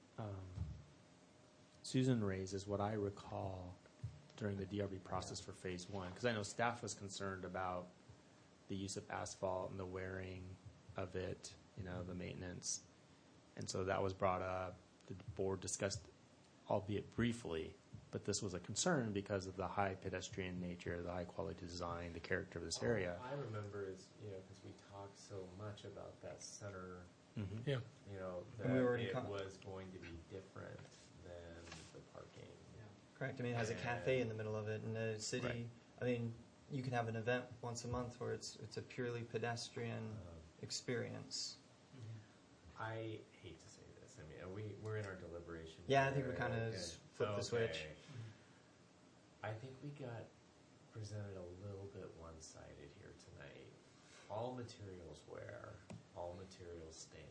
Susan raised is what I recall during the DRB process for phase one, because I know staff was concerned about the use of asphalt and the wearing of it, the maintenance. And so that was brought up. The board discussed, albeit briefly, but this was a concern because of the high pedestrian nature, the high quality design, the character of this area. I remember is, because we talked so much about that center, Yeah. that And we were it was going to be different than the parking. Correct. I mean, it has a cafe in the middle of it, and the city. Right. I mean, you can have an event once a month where it's a purely pedestrian experience. I hate to say this. I mean, we're in our deliberation. Yeah, I think we period. kind of Okay. flipped the switch. I think we got presented a little bit one-sided here tonight. All materials wear, all materials stain.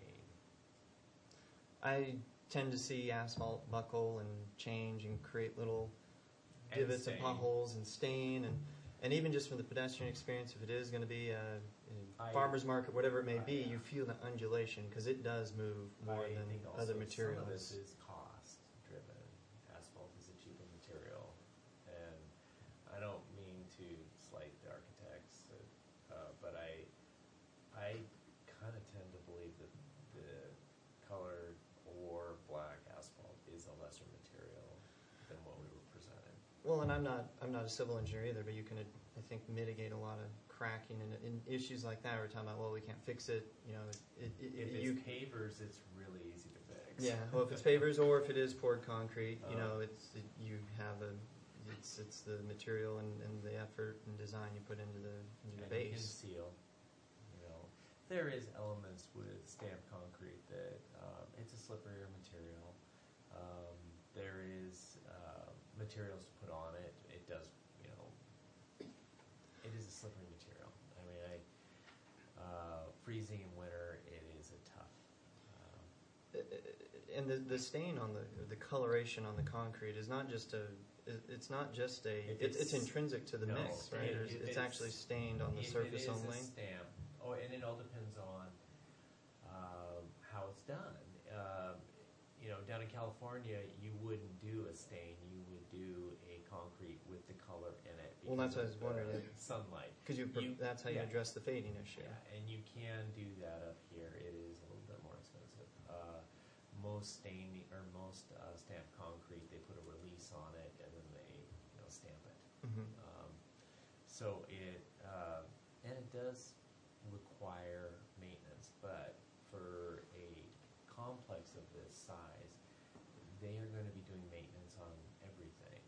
I tend to see asphalt buckle and change and create little And divots and stain. potholes and stain, and even just from the pedestrian experience, if it is going to be a farmer's market, whatever it may be, you feel the undulation because it does move more I than think also other some materials. of this is cost-driven. Asphalt is a cheaper material, and I don't mean to slight the architects, but I kind of tend to believe that the colored or black asphalt is a lesser material than what we were presented. Well, and I'm not a civil engineer either, but you can, I think, mitigate a lot of cracking and in issues like that. We're talking about, well, we can't fix it. If it's pavers, it's really easy to fix. Yeah, well, if it's pavers or if it is poured concrete, you have it's the material and the effort and design you put into the base. You can seal. There is elements with stamped concrete that it's a slipperier material. There is materials to put on it. It does, it is a slippery material. I mean, freezing in winter, it is a tough. and the stain on the coloration on the concrete is not just it's intrinsic to the mix, right? It's actually stained on the surface it is only. A stamp. Oh, and it all depends on how it's done. Down in California, you wouldn't do a stain. You would do a concrete with the color in it. Well, that's what I was wondering. Sunlight. Because that's how you address the fading issue. Yeah, and you can do that up here. It is a little bit more expensive. Most stamped concrete, they put a release on it and then they stamp it. Mm-hmm. So it and it does require maintenance, but for a complex of this size, they are going to be doing maintenance on everything.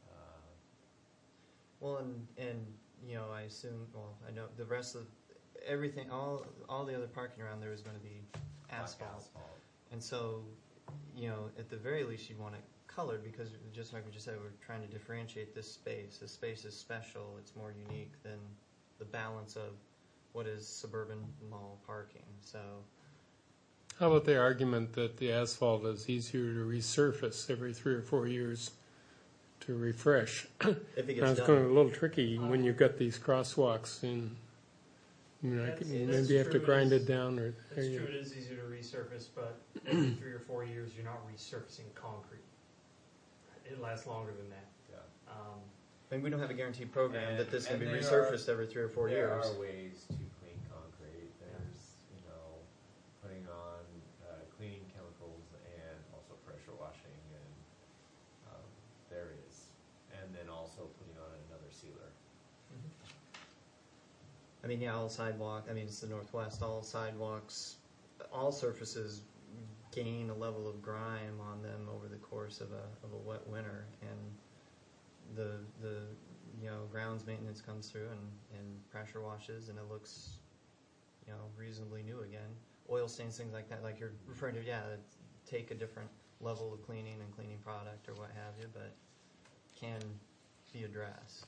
Well, and I assume. Well, I know the rest of everything, all the other parking around there is going to be asphalt. And so, at the very least, you want it colored because, just like we just said, we're trying to differentiate this space. This space is special. It's more unique than the balance of what is suburban mall parking. So. How about the argument that the asphalt is easier to resurface every 3 or 4 years to refresh? If it gets That's done. kind of a little tricky when you've got these crosswalks in. Maybe you have to grind it down, or That's true. It is easier to resurface, but every 3 or 4 years, you're not resurfacing concrete. It lasts longer than that. Yeah. I mean, we don't have a guaranteed program that this can be and there resurfaced every 3 or 4 years. There are ways to clean concrete. There's, putting on cleaning chemicals and also pressure washing, and there is. And then also putting on another sealer. I mean, yeah, all sidewalk. I mean, it's the Northwest. All sidewalks, all surfaces gain a level of grime on them over the course of a wet winter, and the grounds maintenance comes through and pressure washes, and it looks reasonably new again. Oil stains, things like that, like you're referring to, take a different level of cleaning and cleaning product or what have you, but can be addressed.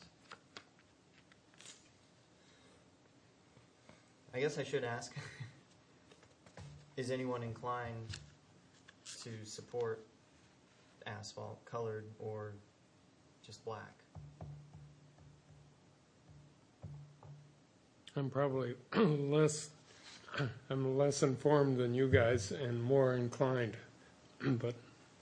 I guess I should ask, is anyone inclined to support asphalt colored or just black? I'm probably less informed than you guys and more inclined, but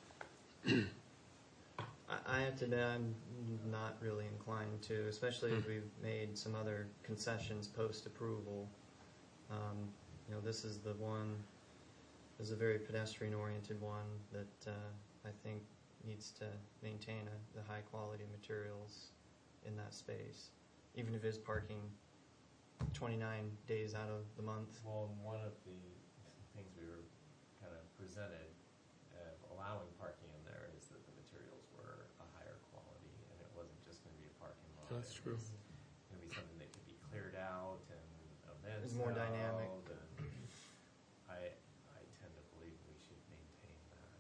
I have to admit I'm not really inclined to, especially as we've made some other concessions post-approval. This is the one, is a very pedestrian-oriented one that I think needs to maintain the high quality of materials in that space, even if it is parking 29 days out of the month. Well, one of the things we were kind of presented allowing parking in there is that the materials were a higher quality, and it wasn't just going to be a parking lot. That's true. It was going to be something that could be cleared out and events It's more dynamic. held, and I tend to believe we should maintain that.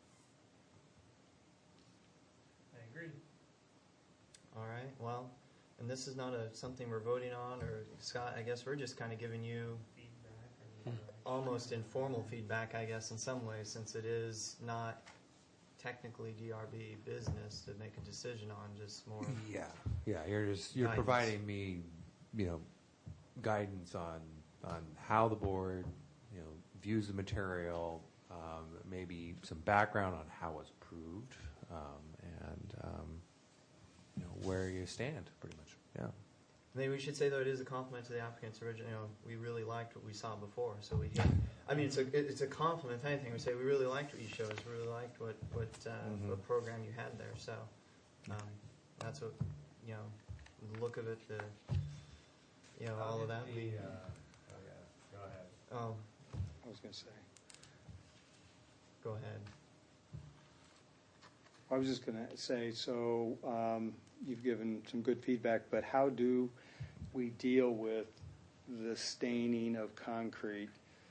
I agree. All right, well, and this is not something we're voting on, or Scott, I guess we're just kind of giving you almost informal feedback, I guess, in some ways, since it is not technically DRB business to make a decision on, just more. Yeah, you're guidance. providing me, guidance on how the board, views the material, maybe some background on how it's approved, and where you stand, pretty much. Yeah. Maybe we should say, though, it is a compliment to the applicant's original. We really liked what we saw before, so it's a compliment. If anything, we say we really liked what you showed us. We really liked what program you had there. So that's what the look of it, all of that. Go ahead. Oh, I was going to say. Go ahead. I was just going to say, so you've given some good feedback, but how do we deal with the staining of concrete?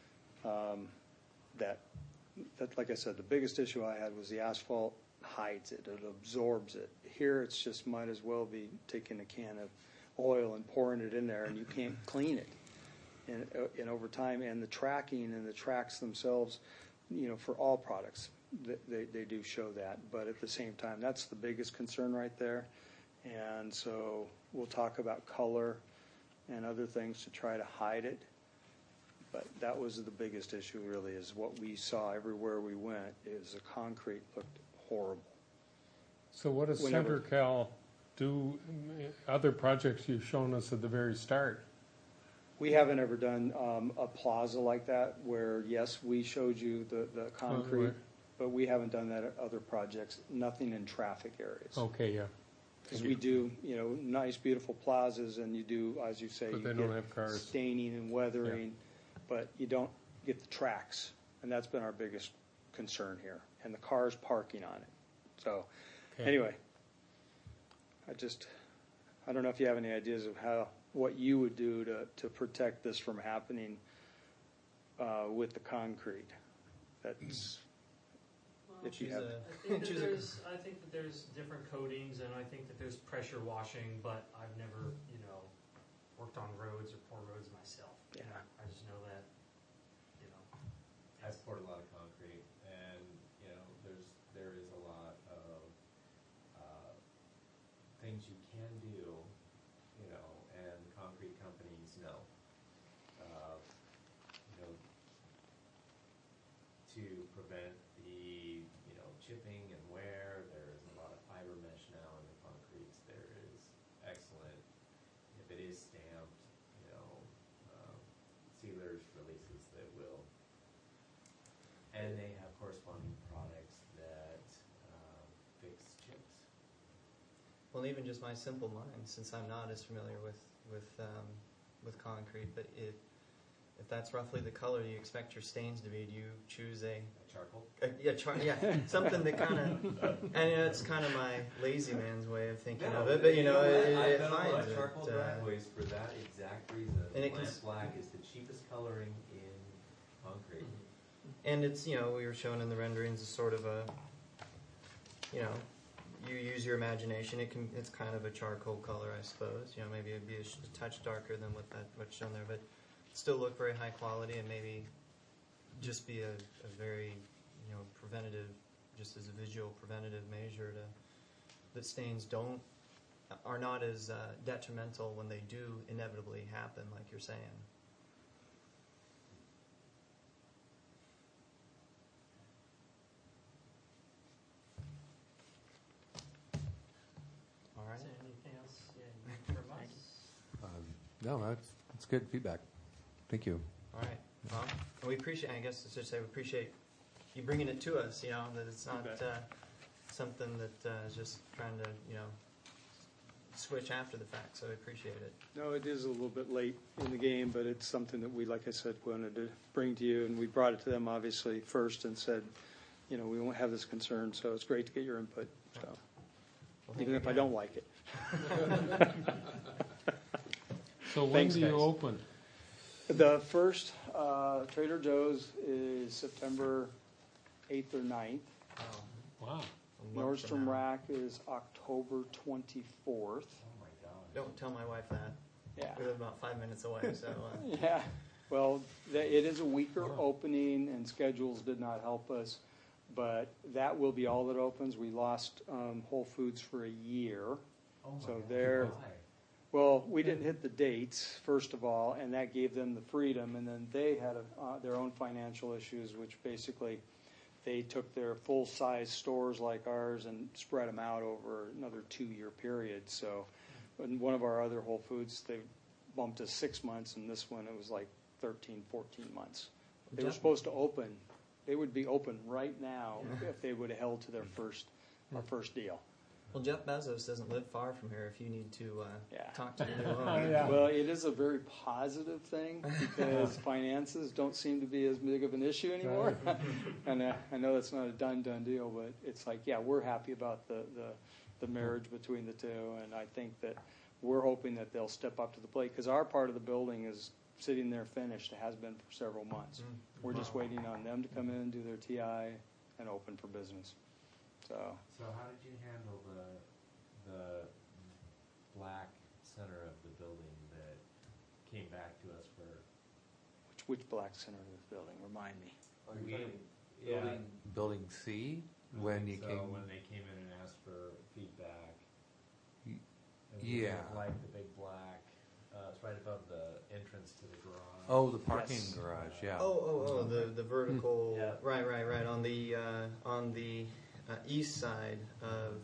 That, like I said, the biggest issue I had was the asphalt hides it, it absorbs it. Here, it's just might as well be taking a can of oil and pouring it in there, and you can't clean it. And over time, and the tracking and the tracks themselves, for all products, they do show that. But at the same time, that's the biggest concern right there. And so we'll talk about color and other things to try to hide it. But that was the biggest issue, really, is what we saw everywhere we went, is the concrete looked horrible. So what does Whenever- CenterCal do, other projects you've shown us at the very start? We haven't ever done a plaza like that where, yes, we showed you the concrete, right. but we haven't done that at other projects, nothing in traffic areas. Okay, yeah. Because we do, nice, beautiful plazas, and you do, as you say, But you they get don't have cars. staining and weathering, but you don't get the tracks, and that's been our biggest concern here, and the cars parking on it. So, Okay. anyway, I don't know if you have any ideas of what you would do to protect this from happening with the concrete. That's if you have. I think that there's different coatings, and I think that there's pressure washing, but I've never, worked on roads or pour roads myself. Yeah. I just know that, I've poured a lot of concrete, and there is a lot of things you can do, and concrete companies know. To prevent the chipping and wear, there is a lot of fiber mesh now in the concretes. There is excellent, if it is stamped, sealers releases that will. And they have corresponding products that fix chips. Well, even just my simple mind, since I'm not as familiar with concrete, but if that's roughly the color you expect your stains to be, do you choose a charcoal? Something that kind of, and it's kind of my lazy man's way of thinking of it, but I've it done a lot finds of charcoal it. driveways for that exact reason. And it Lamp can- black is the cheapest coloring in concrete. And it's, we were shown in the renderings as sort of a, you use your imagination. It's kind of a charcoal color, I suppose. Maybe it'd be a touch darker than what's shown there, but still look very high quality, and maybe just be a very, preventative, just as a visual preventative measure that stains are not as detrimental when they do inevitably happen, like you're saying. All right. Is there anything else from us? No, that's good feedback. Thank you. All right. Well, we appreciate, I guess I should say, we appreciate you bringing it to us, that it's not something that is just trying to, switch after the fact, so we appreciate it. No, it is a little bit late in the game, but it's something that we, like I said, wanted to bring to you, and we brought it to them obviously first and said, we won't have this concern, so it's great to get your input. So, even if I don't like it. So when Thanks, do you guys. open? The first Trader Joe's is September 8th or 9th. Wow. Nordstrom Rack is October 24th. Oh my God. Don't tell my wife that. Yeah. We live about 5 minutes away, so. Yeah. Well, it is a weaker opening, and schedules did not help us. But that will be all that opens. We lost Whole Foods for a year. Oh my So God. they're. Why? Well, we didn't hit the dates, first of all, and that gave them the freedom. And then they had their own financial issues, which basically they took their full-size stores like ours and spread them out over another 2-year period. So in one of our other Whole Foods, they bumped us 6 months, and this one it was like 13, 14 months. They were supposed to open. They would be open right now if they would have held to their our first deal. Well, Jeff Bezos doesn't live far from here if you need to talk to the new owner. Well, it is a very positive thing because finances don't seem to be as big of an issue anymore. And I know that's not a done deal, but it's like, we're happy about the marriage between the two, and I think that we're hoping that they'll step up to the plate because our part of the building is sitting there finished. It has been for several months. We're just waiting on them to come in, do their TI, and open for business. So how did you handle the black center of the building that came back to us for? which black center of the building? Remind me. Building C, when you so came. when they came in and asked for feedback. Y- and we yeah. have, like the big black, it's right above the entrance to the garage. Oh, the parking Yes. garage, yeah. The vertical, Yeah. right, on the east side of,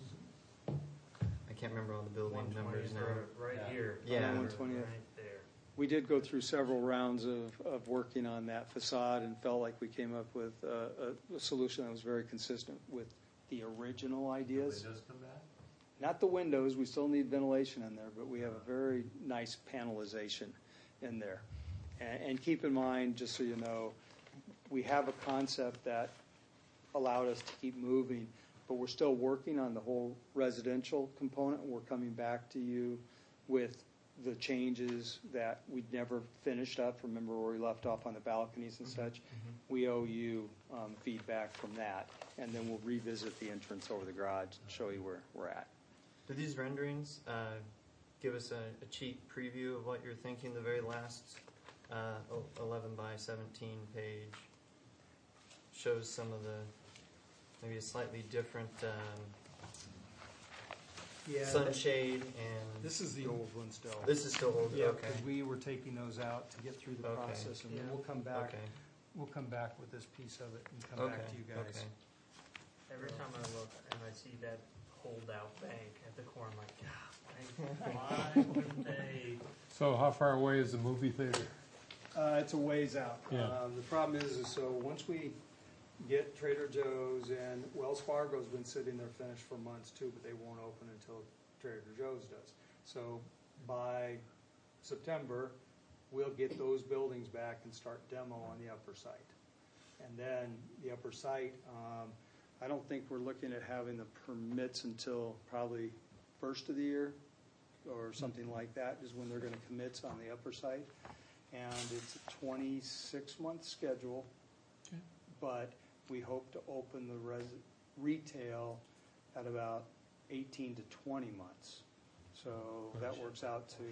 I can't remember all the building numbers now. Right Yeah. here. Yeah. 120th. Right there. We did go through several rounds of working on that facade and felt like we came up with a solution that was very consistent with the original ideas. Windows come back? Not the windows, we still need ventilation in there, but we have a very nice panelization in there. And keep in mind, just so you know, we have a concept that allowed us to keep moving, but we're still working on the whole residential component. We're coming back to you with the changes that we'd never finished up. Remember where we left off on the balconies and such? We owe you feedback from that, and then we'll revisit the entrance over the garage and show you where we're at. Do these renderings give us a cheap preview of what you're thinking? The very last 11 by 17 page shows some of the, maybe a slightly different sunshade and... This is the old one still. This is still old, Yeah, okay. because we were taking those out to get through the Okay. process, and then Yeah. we'll come back. Okay. We'll come back with this piece of it and come back Okay, to you guys. okay. Every time I look and I see that holdout bank at the corner, I'm like, God, why wouldn't they? So how far away is the movie theater? It's a ways out. Yeah. The problem is so once we get Trader Joe's, and Wells Fargo's been sitting there finished for months too, but they won't open until Trader Joe's does. So by September, we'll get those buildings back and start demo on the upper site. And then the upper site, I don't think we're looking at having the permits until probably first of the year or something like that is when they're going to commit on the upper site. And it's a 26-month schedule, but we hope to open the retail at about 18 to 20 months. So that works out to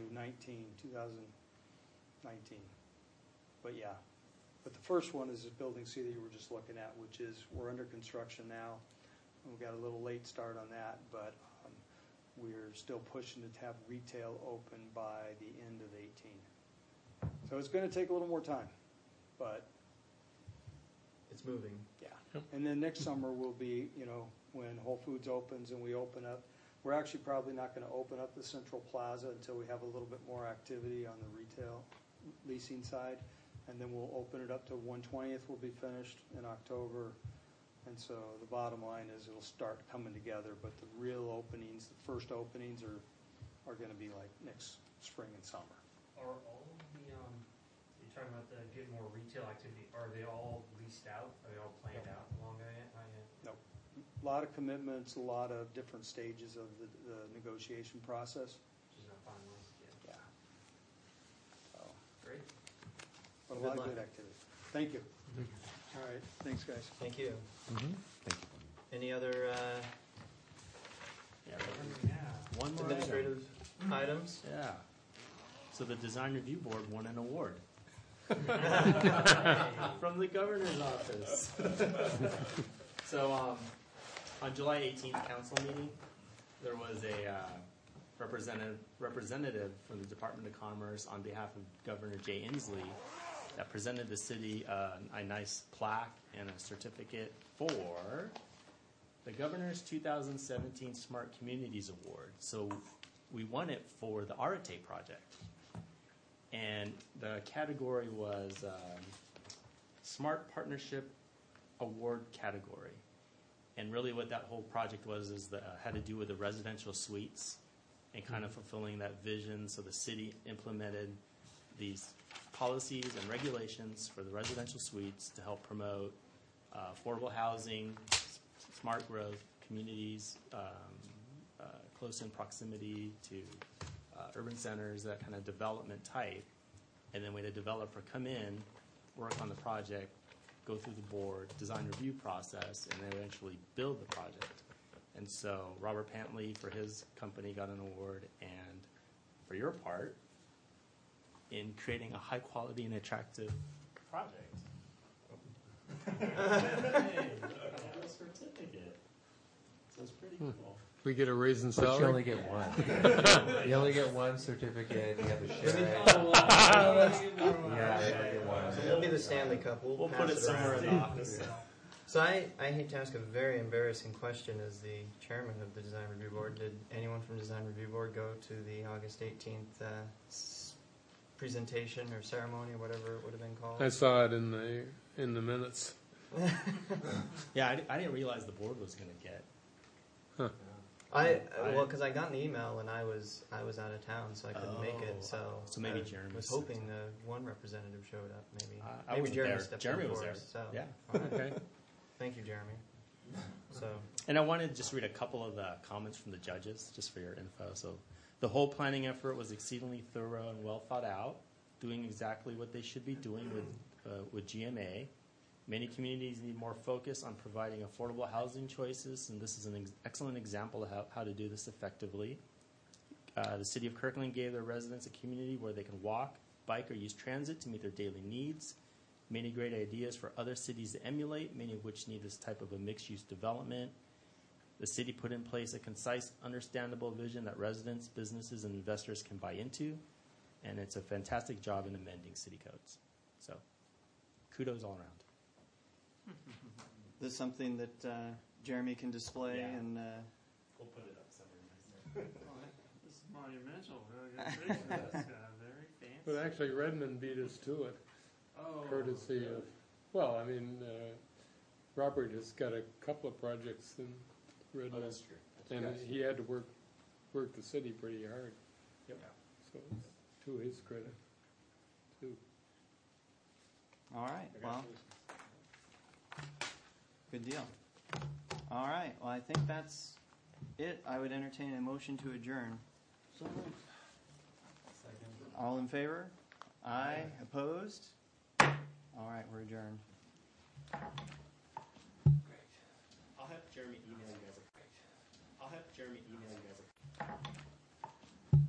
2019. But yeah. But the first one is this building C that you were just looking at, which is, we're under construction now. We've got a little late start on that, but we're still pushing to have retail open by the end of 18. So it's going to take a little more time, but It's moving. yeah. And then next summer will be, when Whole Foods opens and we open up. We're actually probably not going to open up the Central Plaza until we have a little bit more activity on the retail leasing side. And then we'll open it up to 120th will be finished in October. And so the bottom line is it'll start coming together, but the real openings, the first openings are going to be like next spring and summer. Are all of the, you're talking about the getting more retail activity, are they all leased out? Are they all planned out along IN? No. A lot of commitments, a lot of different stages of the negotiation process. Which is not finalized yet. Yeah. So, Great. but a Good lot luck. of good activity. Thank you. All right. Thanks, guys. Thank you. Thank you. Any other One more administrative items? Yeah. So the Design Review Board won an award from the governor's office. So on July 18th council meeting, there was a representative from the Department of Commerce on behalf of Governor Jay Inslee that presented the city a nice plaque and a certificate for the governor's 2017 Smart Communities Award. So we won it for the Arate project. And the category was Smart Partnership Award category. And really what that whole project was is had to do with the residential suites and kind of fulfilling that vision. So the city implemented these policies and regulations for the residential suites to help promote affordable housing, smart growth, communities close in proximity to urban centers, that kind of development type. And then we had a developer come in, work on the project, go through the board, design review process, and then eventually build the project. And so Robert Pantley for his company got an award, and for your part, in creating a high quality and attractive project. certificate. So it's pretty cool. We get a raise in But you salary? only get one. You only get one certificate. You have to share it. Yeah, you only get one. It'll be the Stanley Cup. We'll put pass it somewhere in the around. office. So I hate to ask a very embarrassing question as the chairman of the Design Review Board. Did anyone from Design Review Board go to the August 18th presentation or ceremony or whatever it would have been called? I saw it in the minutes. Yeah, I didn't realize the board was going to get. Huh. Because I got an email and I was out of town, so I couldn't make it. So maybe I Jeremy was sent hoping the one representative showed up. Maybe I maybe wasn't Jeremy there. stepped Jeremy in was for there. us. So Yeah. all right. Okay. Thank you, Jeremy. So And I wanted to just read a couple of the comments from the judges, just for your info. So the whole planning effort was exceedingly thorough and well thought out, doing exactly what they should be doing with GMA. Many communities need more focus on providing affordable housing choices, and this is an excellent example of how to do this effectively. The city of Kirkland gave their residents a community where they can walk, bike, or use transit to meet their daily needs. Many great ideas for other cities to emulate, many of which need this type of a mixed-use development. The city put in place a concise, understandable vision that residents, businesses, and investors can buy into, and it's a fantastic job in amending city codes. So, kudos all around. this is something that Jeremy can display, Yeah. and We'll put it up somewhere nice. This is monumental. Very good picture. Very fancy. But actually, Redmond beat us to it, Oh, courtesy of, well, I mean, Robert has got a couple of projects in Redmond. that's true. And he had to work the city pretty hard. Yep. So it's to his credit, too. all right. Well, good deal. All right. Well, I think that's it. I would entertain a motion to adjourn. All in favor? Aye. Opposed? All right, we're adjourned. I'll have Jeremy email you guys.